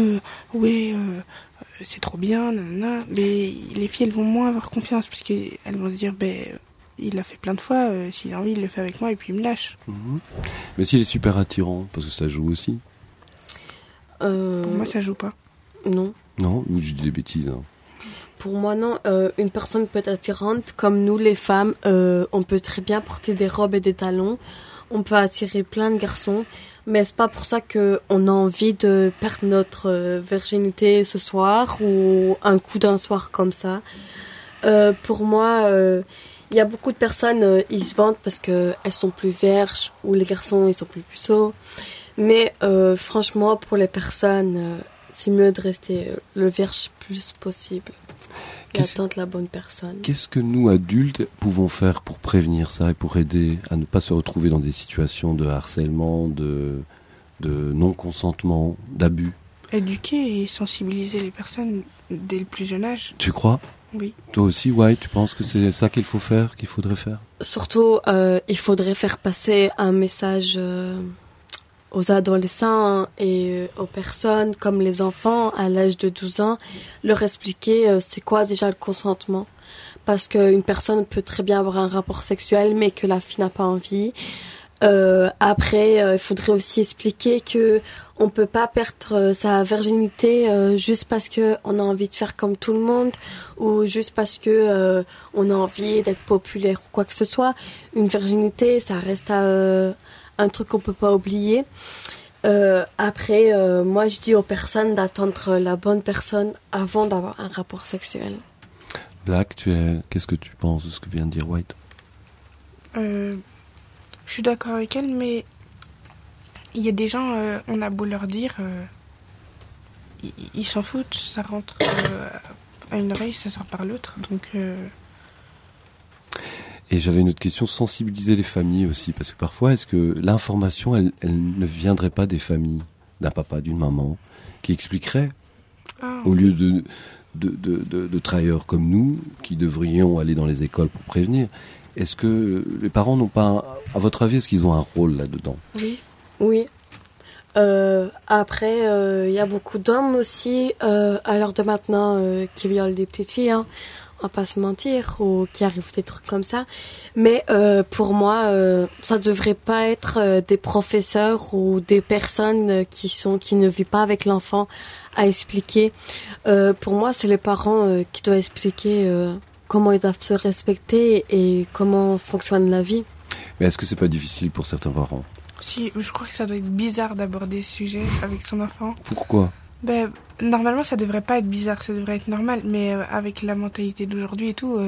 C'est trop bien, nanana. Mais les filles, elles vont moins avoir confiance parce qu'elles vont se dire il l'a fait plein de fois, s'il a envie, il le fait avec moi et puis il me lâche. Mm-hmm. Mais s'il est super attirant, parce que ça joue aussi. Pour moi, ça joue pas. Non. Non, ou je dis des bêtises. Hein. Pour moi, non. Une personne peut être attirante. Comme nous, les femmes, on peut très bien porter des robes et des talons. On peut attirer plein de garçons. Mais c'est pas pour ça qu'on a envie de perdre notre virginité ce soir ou un coup d'un soir comme ça. Pour moi... il y a beaucoup de personnes, ils se vantent parce qu'elles sont plus vierges ou les garçons, ils sont plus puceaux. Mais franchement, pour les personnes, c'est mieux de rester le vierge plus possible et attendre la bonne personne. Qu'est-ce que nous, adultes, pouvons faire pour prévenir ça et pour aider à ne pas se retrouver dans des situations de harcèlement, de non-consentement, d'abus? Éduquer et sensibiliser les personnes dès le plus jeune âge. Tu crois? Oui. Toi aussi, White, tu penses que c'est ça qu'il faudrait faire? Surtout, il faudrait faire passer un message aux adolescents et aux personnes comme les enfants à l'âge de 12 ans, leur expliquer c'est quoi déjà le consentement. Parce qu'une personne peut très bien avoir un rapport sexuel mais que la fille n'a pas envie. Après, il faudrait aussi expliquer que on peut pas perdre sa virginité juste parce que on a envie de faire comme tout le monde ou juste parce que on a envie d'être populaire ou quoi que ce soit. Une virginité, ça reste un truc qu'on peut pas oublier. Après, moi, je dis aux personnes d'attendre la bonne personne avant d'avoir un rapport sexuel. Black, qu'est-ce que tu penses de ce que vient de dire White? Je Je suis d'accord avec elle, mais il y a des gens, on a beau leur dire, ils s'en foutent, ça rentre à une oreille, ça sort par l'autre, donc... Et j'avais une autre question, sensibiliser les familles aussi, parce que parfois, est-ce que l'information, elle ne viendrait pas des familles, d'un papa, d'une maman, qui expliquerait, au lieu de travailleurs comme nous, qui devrions aller dans les écoles pour prévenir, est-ce que les parents n'ont pas, à votre avis, est-ce qu'ils ont un rôle là-dedans ? Oui. Après, il y a beaucoup d'hommes aussi, à l'heure de maintenant, qui violent des petites filles, hein. On va pas se mentir, ou qui arrivent des trucs comme ça. Mais pour moi, ça devrait pas être des professeurs ou des personnes qui ne vivent pas avec l'enfant à expliquer. Pour moi, c'est les parents qui doivent expliquer comment ils doivent se respecter et comment fonctionne la vie. Mais est-ce que c'est pas difficile pour certains parents ? Si, je crois que ça doit être bizarre d'aborder ce sujet avec son enfant. Pourquoi ? Normalement, ça devrait pas être bizarre, ça devrait être normal, mais avec la mentalité d'aujourd'hui et tout,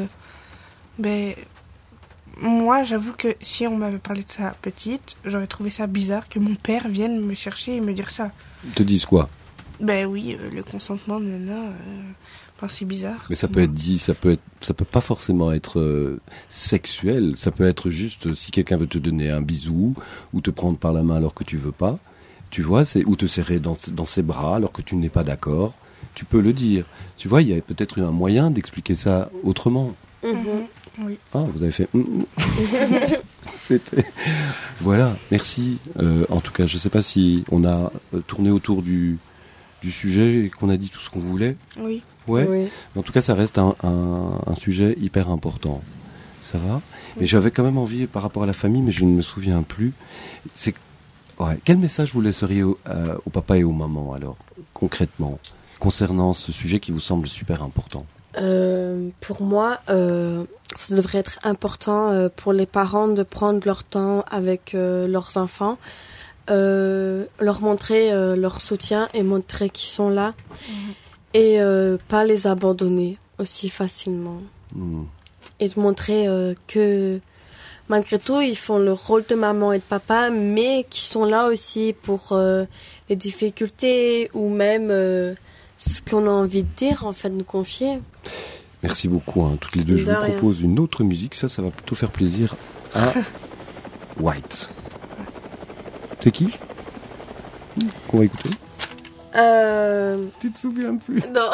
moi, j'avoue que si on m'avait parlé de ça petite, j'aurais trouvé ça bizarre que mon père vienne me chercher et me dire ça. Ils te disent quoi ? Oui, le consentement, c'est bizarre. Mais ça peut être dit, ça peut pas forcément être sexuel, ça peut être juste si quelqu'un veut te donner un bisou ou te prendre par la main alors que tu veux pas. Tu vois, ou te serrer dans ses bras alors que tu n'es pas d'accord. Tu peux le dire. Tu vois, il y a peut-être un moyen d'expliquer ça autrement. Oui. Ah, vous avez fait... C'était... Voilà, merci. En tout cas, je ne sais pas si on a tourné autour du sujet et qu'on a dit tout ce qu'on voulait. Oui. Ouais. Oui. En tout cas, ça reste un sujet hyper important. Ça va ? Mais j'avais quand même envie, par rapport à la famille, mais je ne me souviens plus. Quel message vous laisseriez au papa et aux mamans, alors, concrètement, concernant ce sujet qui vous semble super important ? Pour moi, ça devrait être important pour les parents de prendre leur temps avec leurs enfants, leur montrer leur soutien et montrer qu'ils sont là, et pas les abandonner aussi facilement. Et de montrer que... Malgré tout, ils font le rôle de maman et de papa, mais qui sont là aussi pour les difficultés ou même ce qu'on a envie de dire, en fait, nous confier. Merci beaucoup, toutes les deux. Je vous propose une autre musique. Ça va plutôt faire plaisir à White. C'est qui qu'on va écouter ? Tu te souviens plus ? Non.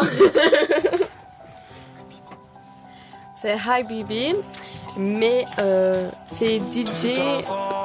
C'est Hi Bibi. Mais c'est DJ, je sais plus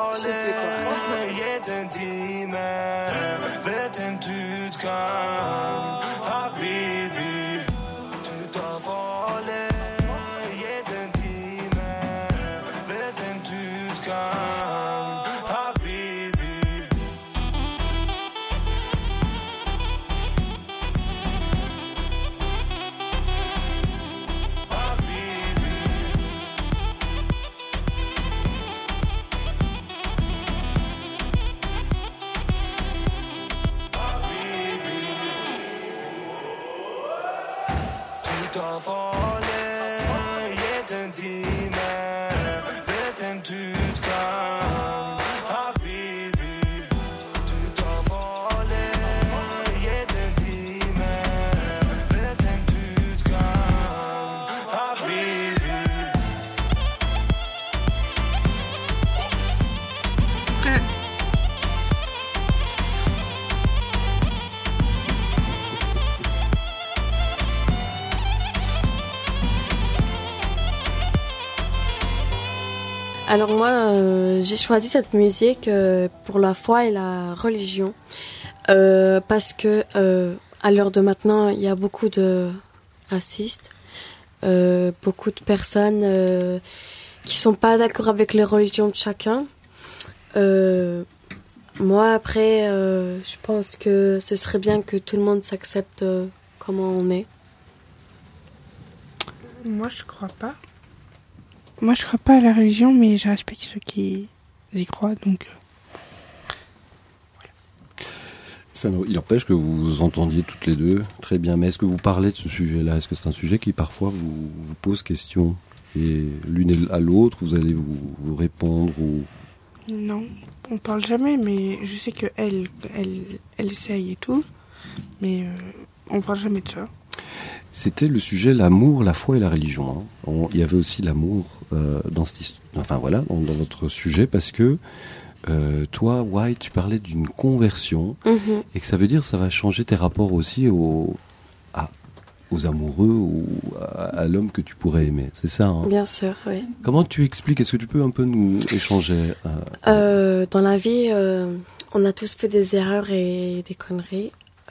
Alors moi, j'ai choisi cette musique pour la foi et la religion parce que à l'heure de maintenant, il y a beaucoup de racistes, beaucoup de personnes qui sont pas d'accord avec les religions de chacun. Moi, après, je pense que ce serait bien que tout le monde s'accepte comment on est. Moi, je crois pas. Moi, je crois pas à la religion, mais je respecte ceux qui y croient, donc... Voilà. Il empêche que vous vous entendiez toutes les deux très bien. Mais est-ce que vous parlez de ce sujet-là ? Est-ce que c'est un sujet qui, parfois, vous pose question ? Et l'une à l'autre, vous allez vous répondre ou Non, on parle jamais, mais je sais que elle essaye et tout, mais on parle jamais de ça. C'était le sujet l'amour, la foi et la religion. Il y avait aussi l'amour dans votre sujet parce que toi, White, tu parlais d'une conversion et que ça veut dire que ça va changer tes rapports aussi aux amoureux ou à l'homme que tu pourrais aimer. C'est ça, hein? Bien sûr, oui. Comment tu expliques? Est-ce que tu peux un peu nous échanger Dans la vie, on a tous fait des erreurs et des conneries.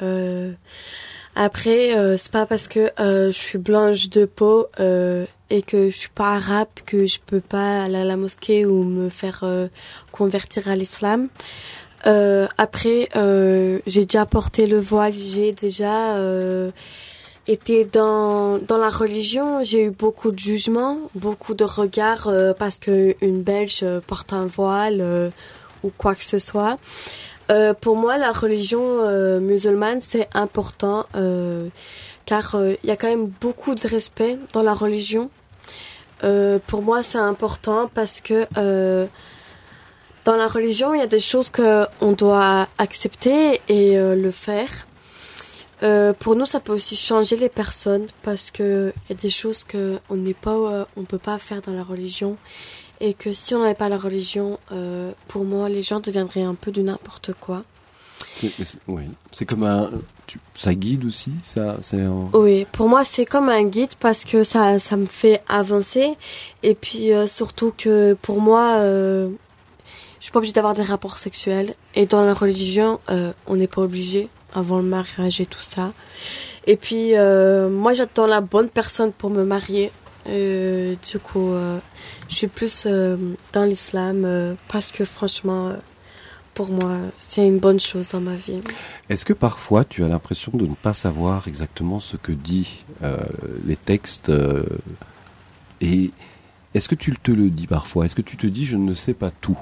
Après, c'est pas parce que je suis blanche de peau et que je suis pas arabe que je peux pas aller à la mosquée ou me faire convertir à l'islam. Après, j'ai déjà porté le voile, j'ai déjà été dans la religion. J'ai eu beaucoup de jugements, beaucoup de regards parce que une Belge porte un voile ou quoi que ce soit. Pour moi, la religion musulmane, c'est important car il y a quand même beaucoup de respect dans la religion. Pour moi, c'est important parce que dans la religion, il y a des choses qu'on doit accepter et le faire. Pour nous, ça peut aussi changer les personnes parce que il y a des choses que on peut pas faire dans la religion. Et que si on n'avait pas la religion, pour moi, les gens deviendraient un peu du n'importe quoi. Oui, c'est comme ça guide aussi, Oui, pour moi, c'est comme un guide parce que ça me fait avancer. Et puis, surtout que pour moi, je suis pas obligée d'avoir des rapports sexuels. Et dans la religion, on n'est pas obligé avant le mariage et tout ça. Et puis, moi, j'attends la bonne personne pour me marier. Du coup, je suis plus dans l'islam parce que franchement, pour moi, c'est une bonne chose dans ma vie. Est-ce que parfois tu as l'impression de ne pas savoir exactement ce que dit les textes et est-ce que tu te le dis parfois? Est-ce que tu te dis je ne sais pas tout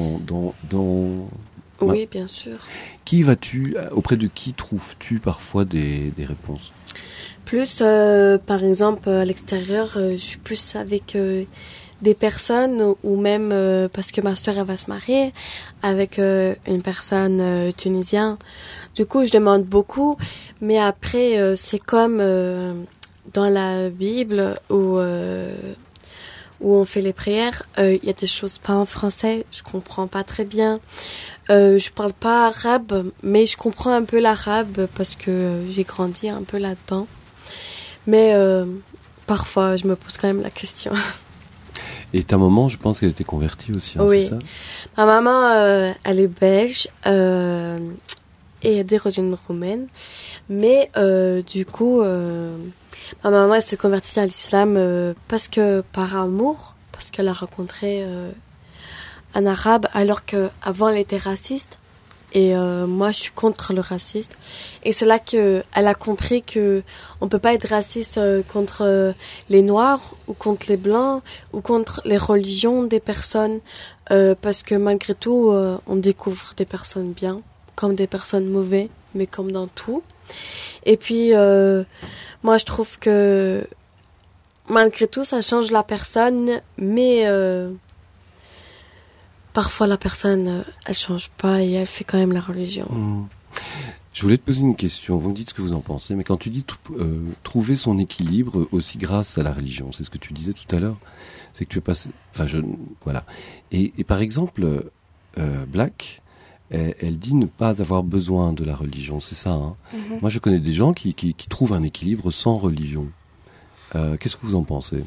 Oui, bien sûr. Auprès de qui trouves-tu parfois des réponses? Plus, par exemple, à l'extérieur, je suis plus avec des personnes ou même parce que ma sœur elle va se marier avec une personne tunisienne. Du coup, je demande beaucoup, mais après, c'est comme dans la Bible où on fait les prières. Il y a des choses pas en français, je comprends pas très bien. Je parle pas arabe, mais je comprends un peu l'arabe parce que j'ai grandi un peu là-dedans. Mais parfois, je me pose quand même la question. Et ta maman, je pense qu'elle était convertie aussi, hein, oui. C'est ça? Ma maman, elle est belge et d'origine roumaine. Mais du coup, ma maman, elle s'est convertie à l'islam parce que par amour, parce qu'elle a rencontré un arabe alors qu'avant, elle était raciste. Et moi, je suis contre le racisme. Et c'est là qu'elle a compris que on peut pas être raciste contre les Noirs ou contre les Blancs ou contre les religions des personnes parce que malgré tout, on découvre des personnes bien comme des personnes mauvaises, mais comme dans tout. Et puis, moi, je trouve que malgré tout, ça change la personne, mais parfois, la personne, elle change pas et elle fait quand même la religion. Je voulais te poser une question. Vous me dites ce que vous en pensez, mais quand tu dis trouver son équilibre aussi grâce à la religion, c'est ce que tu disais tout à l'heure, c'est que tu es passé... voilà. Et par exemple, Black, elle dit ne pas avoir besoin de la religion, c'est ça, hein? Moi, je connais des gens qui trouvent un équilibre sans religion. Qu'est-ce que vous en pensez?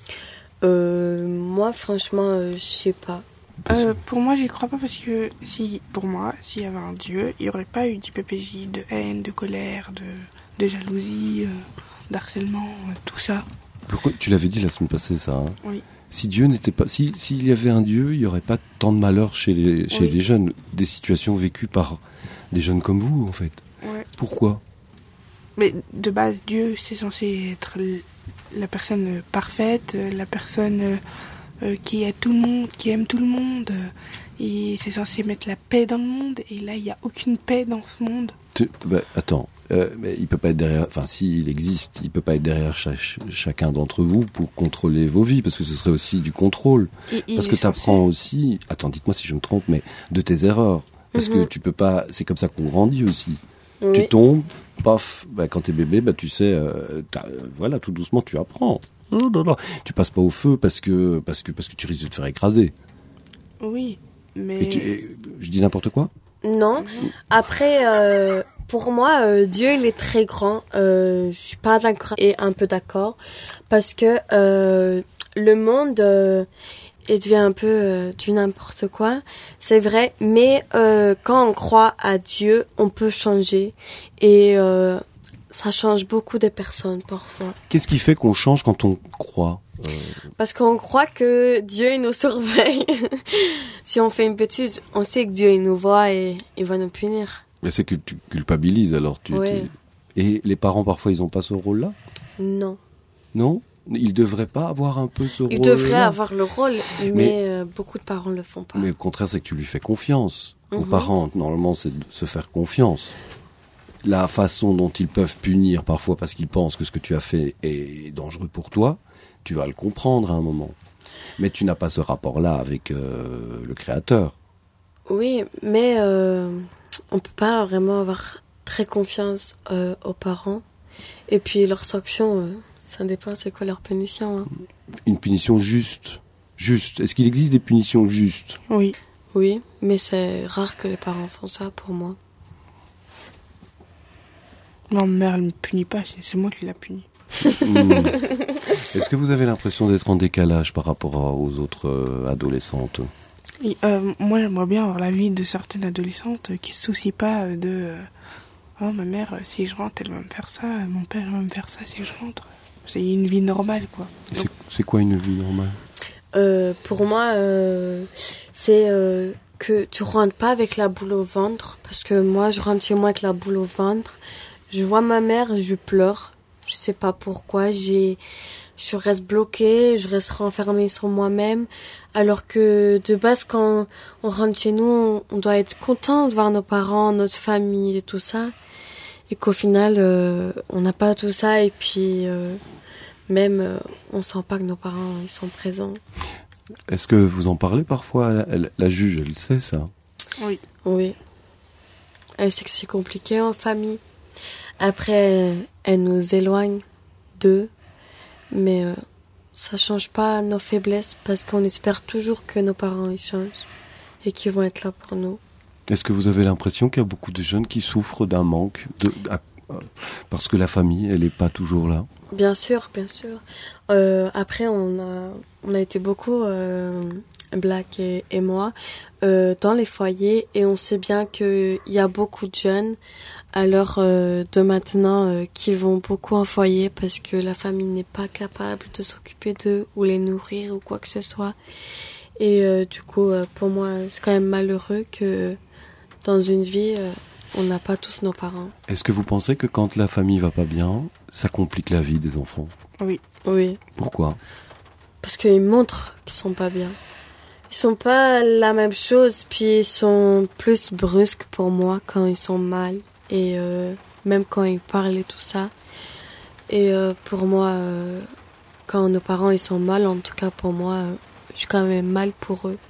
Moi, franchement, je sais pas. Pour moi, j'y crois pas parce que s'il y avait un Dieu, il n'y aurait pas eu d'IPPJ, de haine, de colère, de jalousie, d'harcèlement, tout ça. Pourquoi tu l'avais dit la semaine passée, ça, hein? Oui. Si Dieu n'était pas, s'il y avait un Dieu, il n'y aurait pas tant de malheur chez les jeunes, des situations vécues par des jeunes comme vous, en fait. Ouais. Pourquoi? Mais de base, Dieu, c'est censé être la personne parfaite, la personne qui aide tout le monde, qui aime tout le monde. Et c'est censé mettre la paix dans le monde. Et là, il n'y a aucune paix dans ce monde. Attends, Mais il peut pas être derrière. Enfin, s'il existe, il peut pas être derrière chacun d'entre vous pour contrôler vos vies, parce que ce serait aussi du contrôle. Parce que tu apprends aussi. Attends, dites-moi si je me trompe, mais de tes erreurs. Parce que tu peux pas. C'est comme ça qu'on grandit aussi. Oui. Tu tombes, paf. Quand t'es bébé, tu sais, voilà, tout doucement, tu apprends. Oh là là. Tu passes pas au feu parce que tu risques de te faire écraser. Oui, mais... Je dis n'importe quoi? Non. Après, pour moi, Dieu, il est très grand. Je suis pas d'accord et un peu d'accord. Parce que le monde, il devient un peu du n'importe quoi. C'est vrai. Mais quand on croit à Dieu, on peut changer. Et ça change beaucoup de personnes, parfois. Qu'est-ce qui fait qu'on change quand on croit? Parce qu'on croit que Dieu, il nous surveille. Si on fait une bêtise, on sait que Dieu, il nous voit et il va nous punir. Mais c'est que tu culpabilises, alors. Oui. Et les parents, parfois, ils n'ont pas ce rôle-là? Non. Non? Ils ne devraient pas avoir un peu ce rôle-là? Ils devraient avoir le rôle, mais beaucoup de parents ne le font pas. Mais au contraire, c'est que tu lui fais confiance. Aux parents, normalement, c'est de se faire confiance. La façon dont ils peuvent punir, parfois, parce qu'ils pensent que ce que tu as fait est dangereux pour toi, tu vas le comprendre à un moment. Mais tu n'as pas ce rapport-là avec le créateur. Oui, mais on peut pas vraiment avoir très confiance aux parents. Et puis leurs sanctions, ça dépend c'est quoi leur punition. Hein. Une punition juste. Juste. Est-ce qu'il existe des punitions justes? Oui. Oui, mais c'est rare que les parents font ça pour moi. Non, ma mère, elle me punit pas, c'est moi qui la punis. Est-ce que vous avez l'impression d'être en décalage par rapport aux autres adolescentes? Et, moi, j'aimerais bien avoir la vie de certaines adolescentes qui ne se soucient pas de oh, ma mère, si je rentre, elle va me faire ça, mon père va me faire ça si je rentre. C'est une vie normale, quoi. C'est quoi une vie normale? Pour moi, c'est que tu rentres pas avec la boule au ventre. Parce que moi, je rentre chez moi avec la boule au ventre. Je vois ma mère, je pleure. Je sais pas pourquoi. Je reste bloquée, je reste renfermée sur moi-même. Alors que de base, quand on rentre chez nous, on doit être content de voir nos parents, notre famille et tout ça. Et qu'au final, on n'a pas tout ça. Et puis, même, on sent pas que nos parents ils sont présents. Est-ce que vous en parlez parfois? La juge, elle sait ça? Oui. Oui. Elle sait que c'est compliqué en famille. Après, elle nous éloigne d'eux. Mais ça change pas nos faiblesses parce qu'on espère toujours que nos parents ils changent et qu'ils vont être là pour nous. Est-ce que vous avez l'impression qu'il y a beaucoup de jeunes qui souffrent d'un manque parce que la famille, elle n'est pas toujours là? Bien sûr, bien sûr. Après, on a été beaucoup, Black et moi, dans les foyers et on sait bien qu'il y a beaucoup de jeunes à l'heure de maintenant qui vont beaucoup en foyer parce que la famille n'est pas capable de s'occuper d'eux ou les nourrir ou quoi que ce soit. Et du coup, pour moi, c'est quand même malheureux que dans une vie, on n'a pas tous nos parents. Est-ce que vous pensez que quand la famille va pas bien, ça complique la vie des enfants? Oui. Oui. Pourquoi? Parce qu'ils montrent qu'ils sont pas bien. Ils sont pas la même chose, puis ils sont plus brusques pour moi quand ils sont mal. Et même quand ils parlent et tout ça. Et pour moi, quand nos parents ils sont mal, en tout cas pour moi, je suis quand même mal pour eux.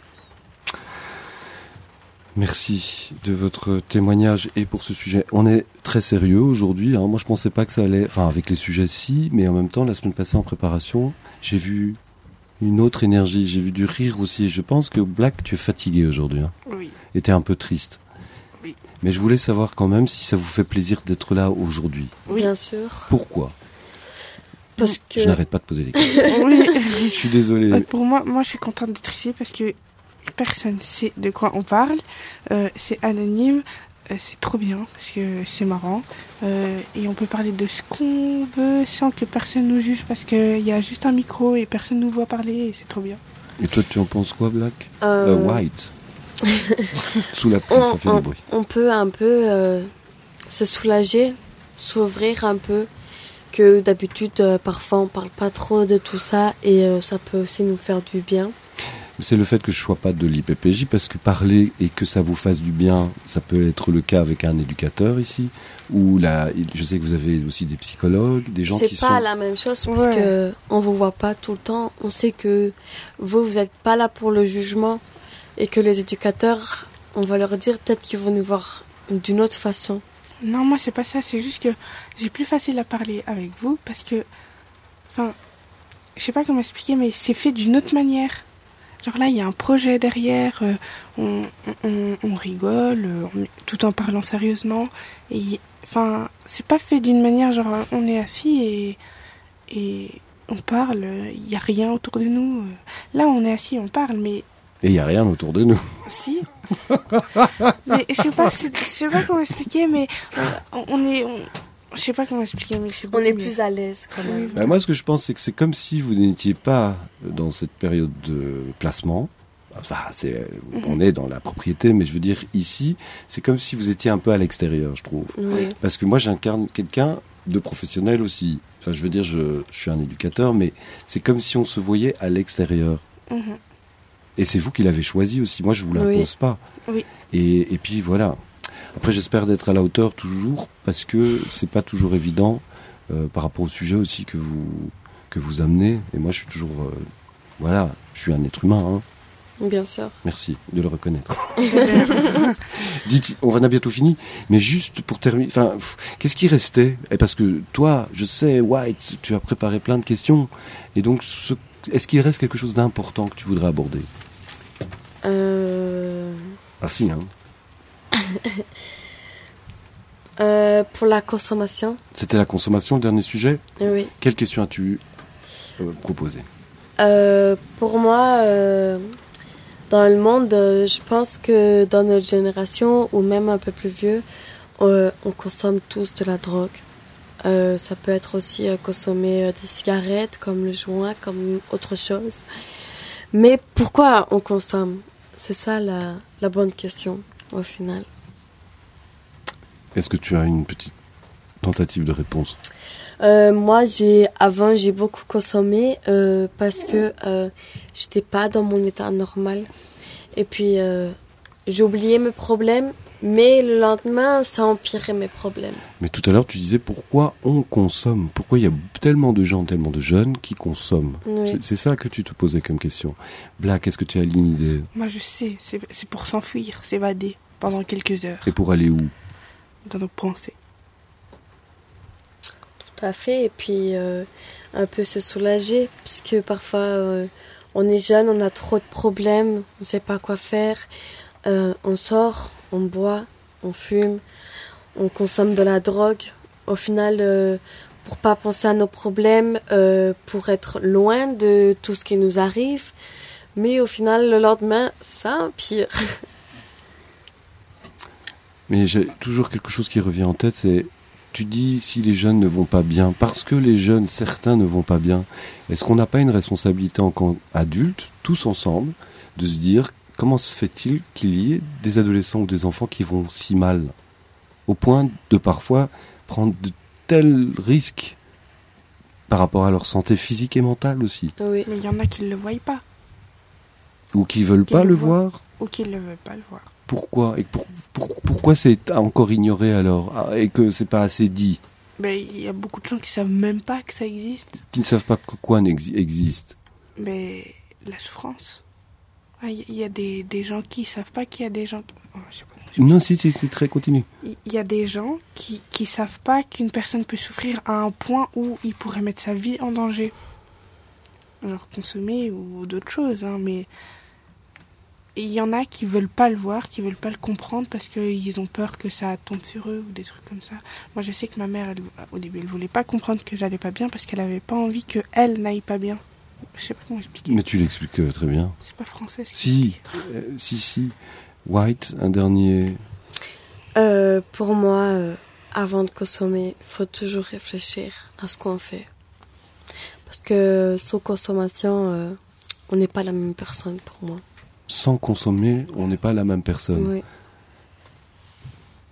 Merci de votre témoignage et pour ce sujet. On est très sérieux aujourd'hui. Hein. Moi, je pensais pas que ça allait... Enfin, avec les sujets, si. Mais en même temps, la semaine passée, en préparation, j'ai vu une autre énergie. J'ai vu du rire aussi. Et je pense que Black, tu es fatigué aujourd'hui. Hein. Oui. Et tu es un peu triste. Oui. Mais je voulais savoir quand même si ça vous fait plaisir d'être là aujourd'hui. Oui. Bien sûr. Pourquoi? Parce que... Je n'arrête pas de poser des questions. Oui. Je suis désolé. Pour moi, je suis contente d'être ici parce que personne sait de quoi on parle. C'est anonyme. C'est trop bien parce que c'est marrant. Et on peut parler de ce qu'on veut sans que personne nous juge parce qu'il y a juste un micro et personne nous voit parler et c'est trop bien. Et toi, tu en penses quoi, Black? White. Sous la pluie, ça fait du bruit. On peut un peu se soulager, s'ouvrir un peu. Que d'habitude, parfois, on parle pas trop de tout ça et ça peut aussi nous faire du bien. C'est le fait que je sois pas de l'IPPJ, parce que parler et que ça vous fasse du bien, ça peut être le cas avec un éducateur ici, ou là, je sais que vous avez aussi des psychologues, des gens qui C'est pas sont... la même chose parce que on vous voit pas tout le temps. On sait que vous êtes pas là pour le jugement et que les éducateurs, on va leur dire peut-être qu'ils vont nous voir d'une autre façon. Non, moi, c'est pas ça. C'est juste que j'ai plus facile à parler avec vous parce que... Enfin, je sais pas comment expliquer, mais c'est fait d'une autre manière. Genre là, il y a un projet derrière, on rigole, tout en parlant sérieusement. Et, enfin, c'est pas fait d'une manière genre on est assis et on parle, il y a rien autour de nous. Là, on est assis, on parle, mais... Et il n'y a rien autour de nous. Si. Mais je sais pas comment expliquer, mais je sais pas comment expliquer, mais c'est On est mieux. plus à l'aise quand même. Moi, ce que je pense, c'est que c'est comme si vous n'étiez pas dans cette période de placement. Enfin, on est dans la propriété, mais je veux dire, ici, c'est comme si vous étiez un peu à l'extérieur, je trouve. Oui. Parce que moi, j'incarne quelqu'un de professionnel aussi. Enfin, je veux dire, je suis un éducateur, mais c'est comme si on se voyait à l'extérieur. Mhm. Et c'est vous qui l'avez choisi aussi. Moi, je vous l'impose pas. Oui. Et puis, voilà. Après, j'espère d'être à la hauteur toujours, parce que c'est pas toujours évident par rapport au sujet aussi que vous amenez. Et moi, je suis toujours... voilà, je suis un être humain. Bien sûr. Merci de le reconnaître. Dites, on en a bientôt fini, mais juste pour terminer, qu'est-ce qui restait? Parce que toi, je sais, White, tu as préparé plein de questions, et donc, est-ce qu'il reste quelque chose d'important que tu voudrais aborder? Ah si, hein. Pour la consommation. C'était la consommation, le dernier sujet? Oui. Quelle question as-tu proposé? Pour moi, dans le monde, je pense que dans notre génération, ou même un peu plus vieux, on consomme tous de la drogue. Ça peut être aussi consommer des cigarettes, comme le joint, comme autre chose. Mais pourquoi on consomme? C'est ça la bonne question, au final. Est-ce que tu as une petite tentative de réponse? Moi, avant, j'ai beaucoup consommé parce que j'étais pas dans mon état normal. Et puis, j'ai oublié mes problèmes, mais le lendemain, ça empirait mes problèmes. Mais tout à l'heure, tu disais pourquoi on consomme? Pourquoi il y a tellement de gens, tellement de jeunes qui consomment? Oui. C'est ça que tu te posais comme question. Black, est-ce que tu as une idée? Moi, je sais, c'est pour s'enfuir, s'évader pendant quelques heures Et pour aller où? dans nos pensées. Tout à fait. Et puis, un peu se soulager, puisque parfois, on est jeune, on a trop de problèmes, on ne sait pas quoi faire. On sort, on boit, on fume, on consomme de la drogue. Au final, pour pas penser à nos problèmes, pour être loin de tout ce qui nous arrive. Mais au final, le lendemain, ça empire. Mais j'ai toujours quelque chose qui revient en tête, c'est... Tu dis si les jeunes ne vont pas bien, parce que les jeunes, certains ne vont pas bien. Est-ce qu'on n'a pas une responsabilité en tant qu'adultes, tous ensemble, de se dire comment se fait-il qu'il y ait des adolescents ou des enfants qui vont si mal, au point de parfois prendre de tels risques par rapport à leur santé physique et mentale aussi, Oui. Mais il y en a qui ne le voient pas, ou qui veulent Qui pas le le voient. voir. ou qui ne veulent pas le voir. Pourquoi? Et pourquoi c'est encore ignoré alors, et que c'est pas assez dit? Mais il y a beaucoup de gens qui savent même pas que ça existe. Qui ne savent pas que quoi existe? Mais la souffrance. Il y a des gens qui savent pas qu'il y a des gens... Oh, je sais pas. Non, si, c'est très continu. Il y a des gens qui savent pas qu'une personne peut souffrir à un point où il pourrait mettre sa vie en danger. Genre consommer ou d'autres choses, hein, mais... il y en a qui veulent pas le voir, qui veulent pas le comprendre parce qu'ils ont peur que ça tombe sur eux ou des trucs comme ça. Moi, je sais que ma mère, au début, elle voulait pas comprendre que j'allais pas bien parce qu'elle avait pas envie que elle n'aille pas bien. Je sais pas comment expliquer. Mais tu l'expliques très bien. C'est pas français. Si. White, un dernier... Pour moi, avant de consommer, il faut toujours réfléchir à ce qu'on fait. Parce que sans consommation, on n'est pas la même personne pour moi. Sans consommer, on n'est pas la même personne. Oui.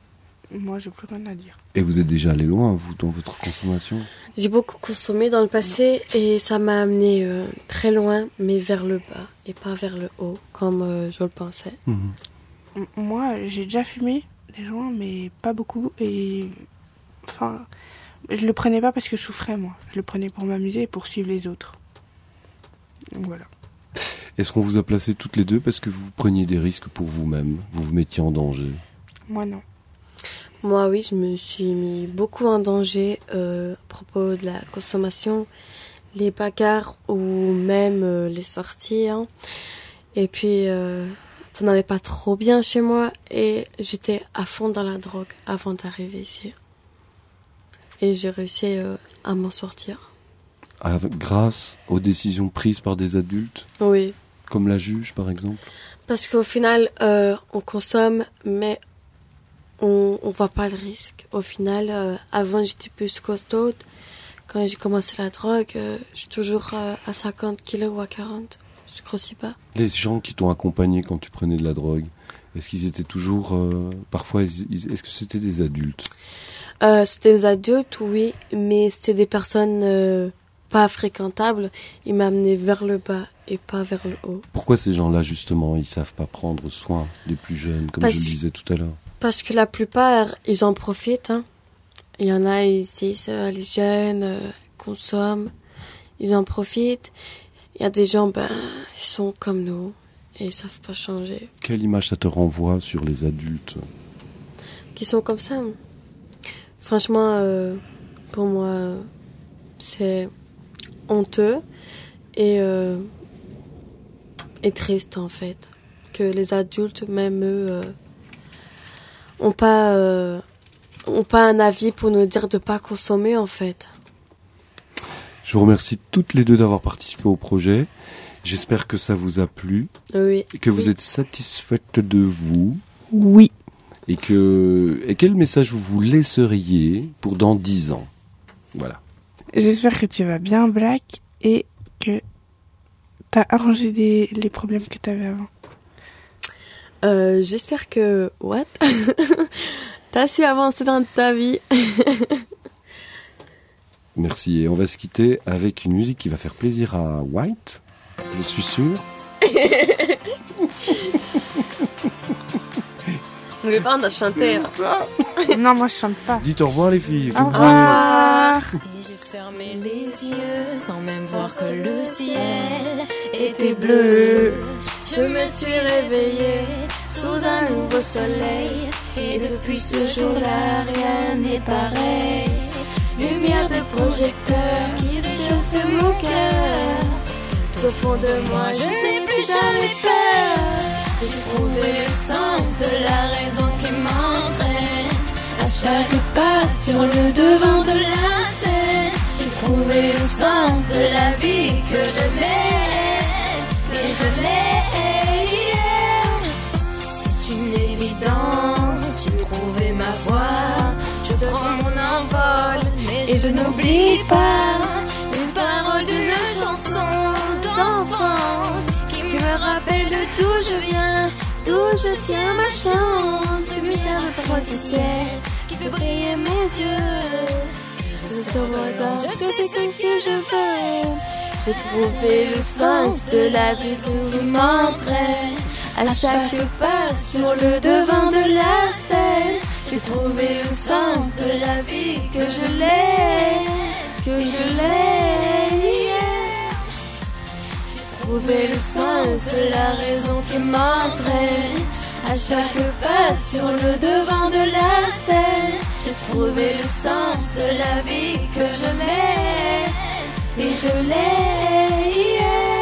Moi, j'ai plus rien à dire. Et vous êtes déjà allé loin, vous, dans votre consommation? J'ai beaucoup consommé dans le passé et ça m'a amené très loin, mais vers le bas et pas vers le haut, comme je le pensais. Moi, j'ai déjà fumé des joints, mais pas beaucoup. Et enfin, je le prenais pas parce que je souffrais, moi. Je le prenais pour m'amuser et pour suivre les autres. Donc, voilà. Est-ce qu'on vous a placé toutes les deux parce que vous preniez des risques pour vous-même? Vous vous mettiez en danger? Moi, non. Moi, oui, je me suis mis beaucoup en danger à propos de la consommation, les bagarres ou même les sorties. Hein. Et puis, ça n'allait pas trop bien chez moi et j'étais à fond dans la drogue avant d'arriver ici. Et j'ai réussi à m'en sortir. Grâce aux décisions prises par des adultes? Oui. Comme la juge, par exemple? Parce qu'au final, on consomme, mais on voit pas le risque. Au final, avant, j'étais plus costaud. Quand j'ai commencé la drogue, j'ai toujours à 50 kilos ou à 40. Je grossis pas. Les gens qui t'ont accompagné quand tu prenais de la drogue, est-ce qu'ils étaient toujours... parfois, est-ce que c'était des adultes? C'était des adultes, oui, mais c'était des personnes pas fréquentables. Ils m'amenaient vers le bas et pas vers le haut. Pourquoi ces gens-là, justement, ils savent pas prendre soin des plus jeunes, comme je le disais tout à l'heure? Parce que la plupart, ils en profitent. Hein. Il y en a, ils disent, les jeunes consomment, ils en profitent. Il y a des gens, ils sont comme nous et ils savent pas changer. Quelle image ça te renvoie sur les adultes qui sont comme ça? Franchement, pour moi, c'est honteux et triste en fait. Que les adultes, même eux, ont pas un avis pour nous dire de pas consommer en fait. Je vous remercie toutes les deux d'avoir participé au projet. J'espère que ça vous a plu. Oui. Et que vous êtes satisfaite de vous. Oui. Et quel message vous laisseriez pour dans 10 ans? Voilà. J'espère que tu vas bien, Black, et que t'as arrangé les problèmes que t'avais avant. J'espère que... What? T'as su avancer dans ta vie. Merci. Et on va se quitter avec une musique qui va faire plaisir à White. Je suis sûr. N'oublie pas, on a chanté. Hein. Non, moi je chante pas. Dites au revoir les filles. Au revoir. Et j'ai fermé les yeux sans même voir que le ciel était bleu. Je me suis réveillée sous un nouveau soleil. Et depuis ce jour-là, rien n'est pareil. Lumière de projecteur qui réchauffe mon cœur. Tout au fond de moi, je n'ai plus jamais peur. J'ai trouvé le sens de la raison qui m'entraîne. À chaque pas sur le devant de la scène, j'ai trouvé le sens de la vie que je mène. Et je l'aime. C'est une évidence, j'ai trouvé ma voie. Je prends mon envol, et je n'oublie pas une parole d'une chanson d'enfance qui me rappelle d'où je viens, d'où je tiens ma chance. Lumière de ciel qui fait briller mes yeux. Je saurai je sais ce que je veux. J'ai trouvé le sens de la vie qui m'entraîne. À chaque pas sur le devant de la scène, j'ai trouvé le sens de la vie que je l'ai, que je l'ai. J'ai trouvé le sens de la raison qui m'entraîne. À chaque pas sur le devant de la scène, j'ai trouvé le sens de la vie que je l'ai, et je l'ai.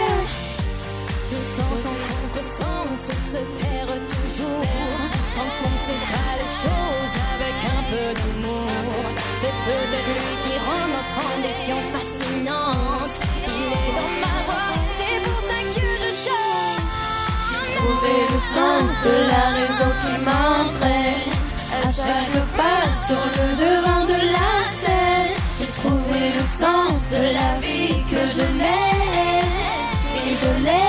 De sens en contresens, on se perd toujours. Quand on fait pas les choses avec un peu d'amour, c'est peut-être lui qui rend notre ambition fascinante. Il est dans ma voix, c'est pour ça que je chante. J'ai trouvé le sens de la raison qui m'entraîne. À chaque pas sur le devant de la scène, j'ai trouvé le sens de la vie que je l'ai, et je l'ai.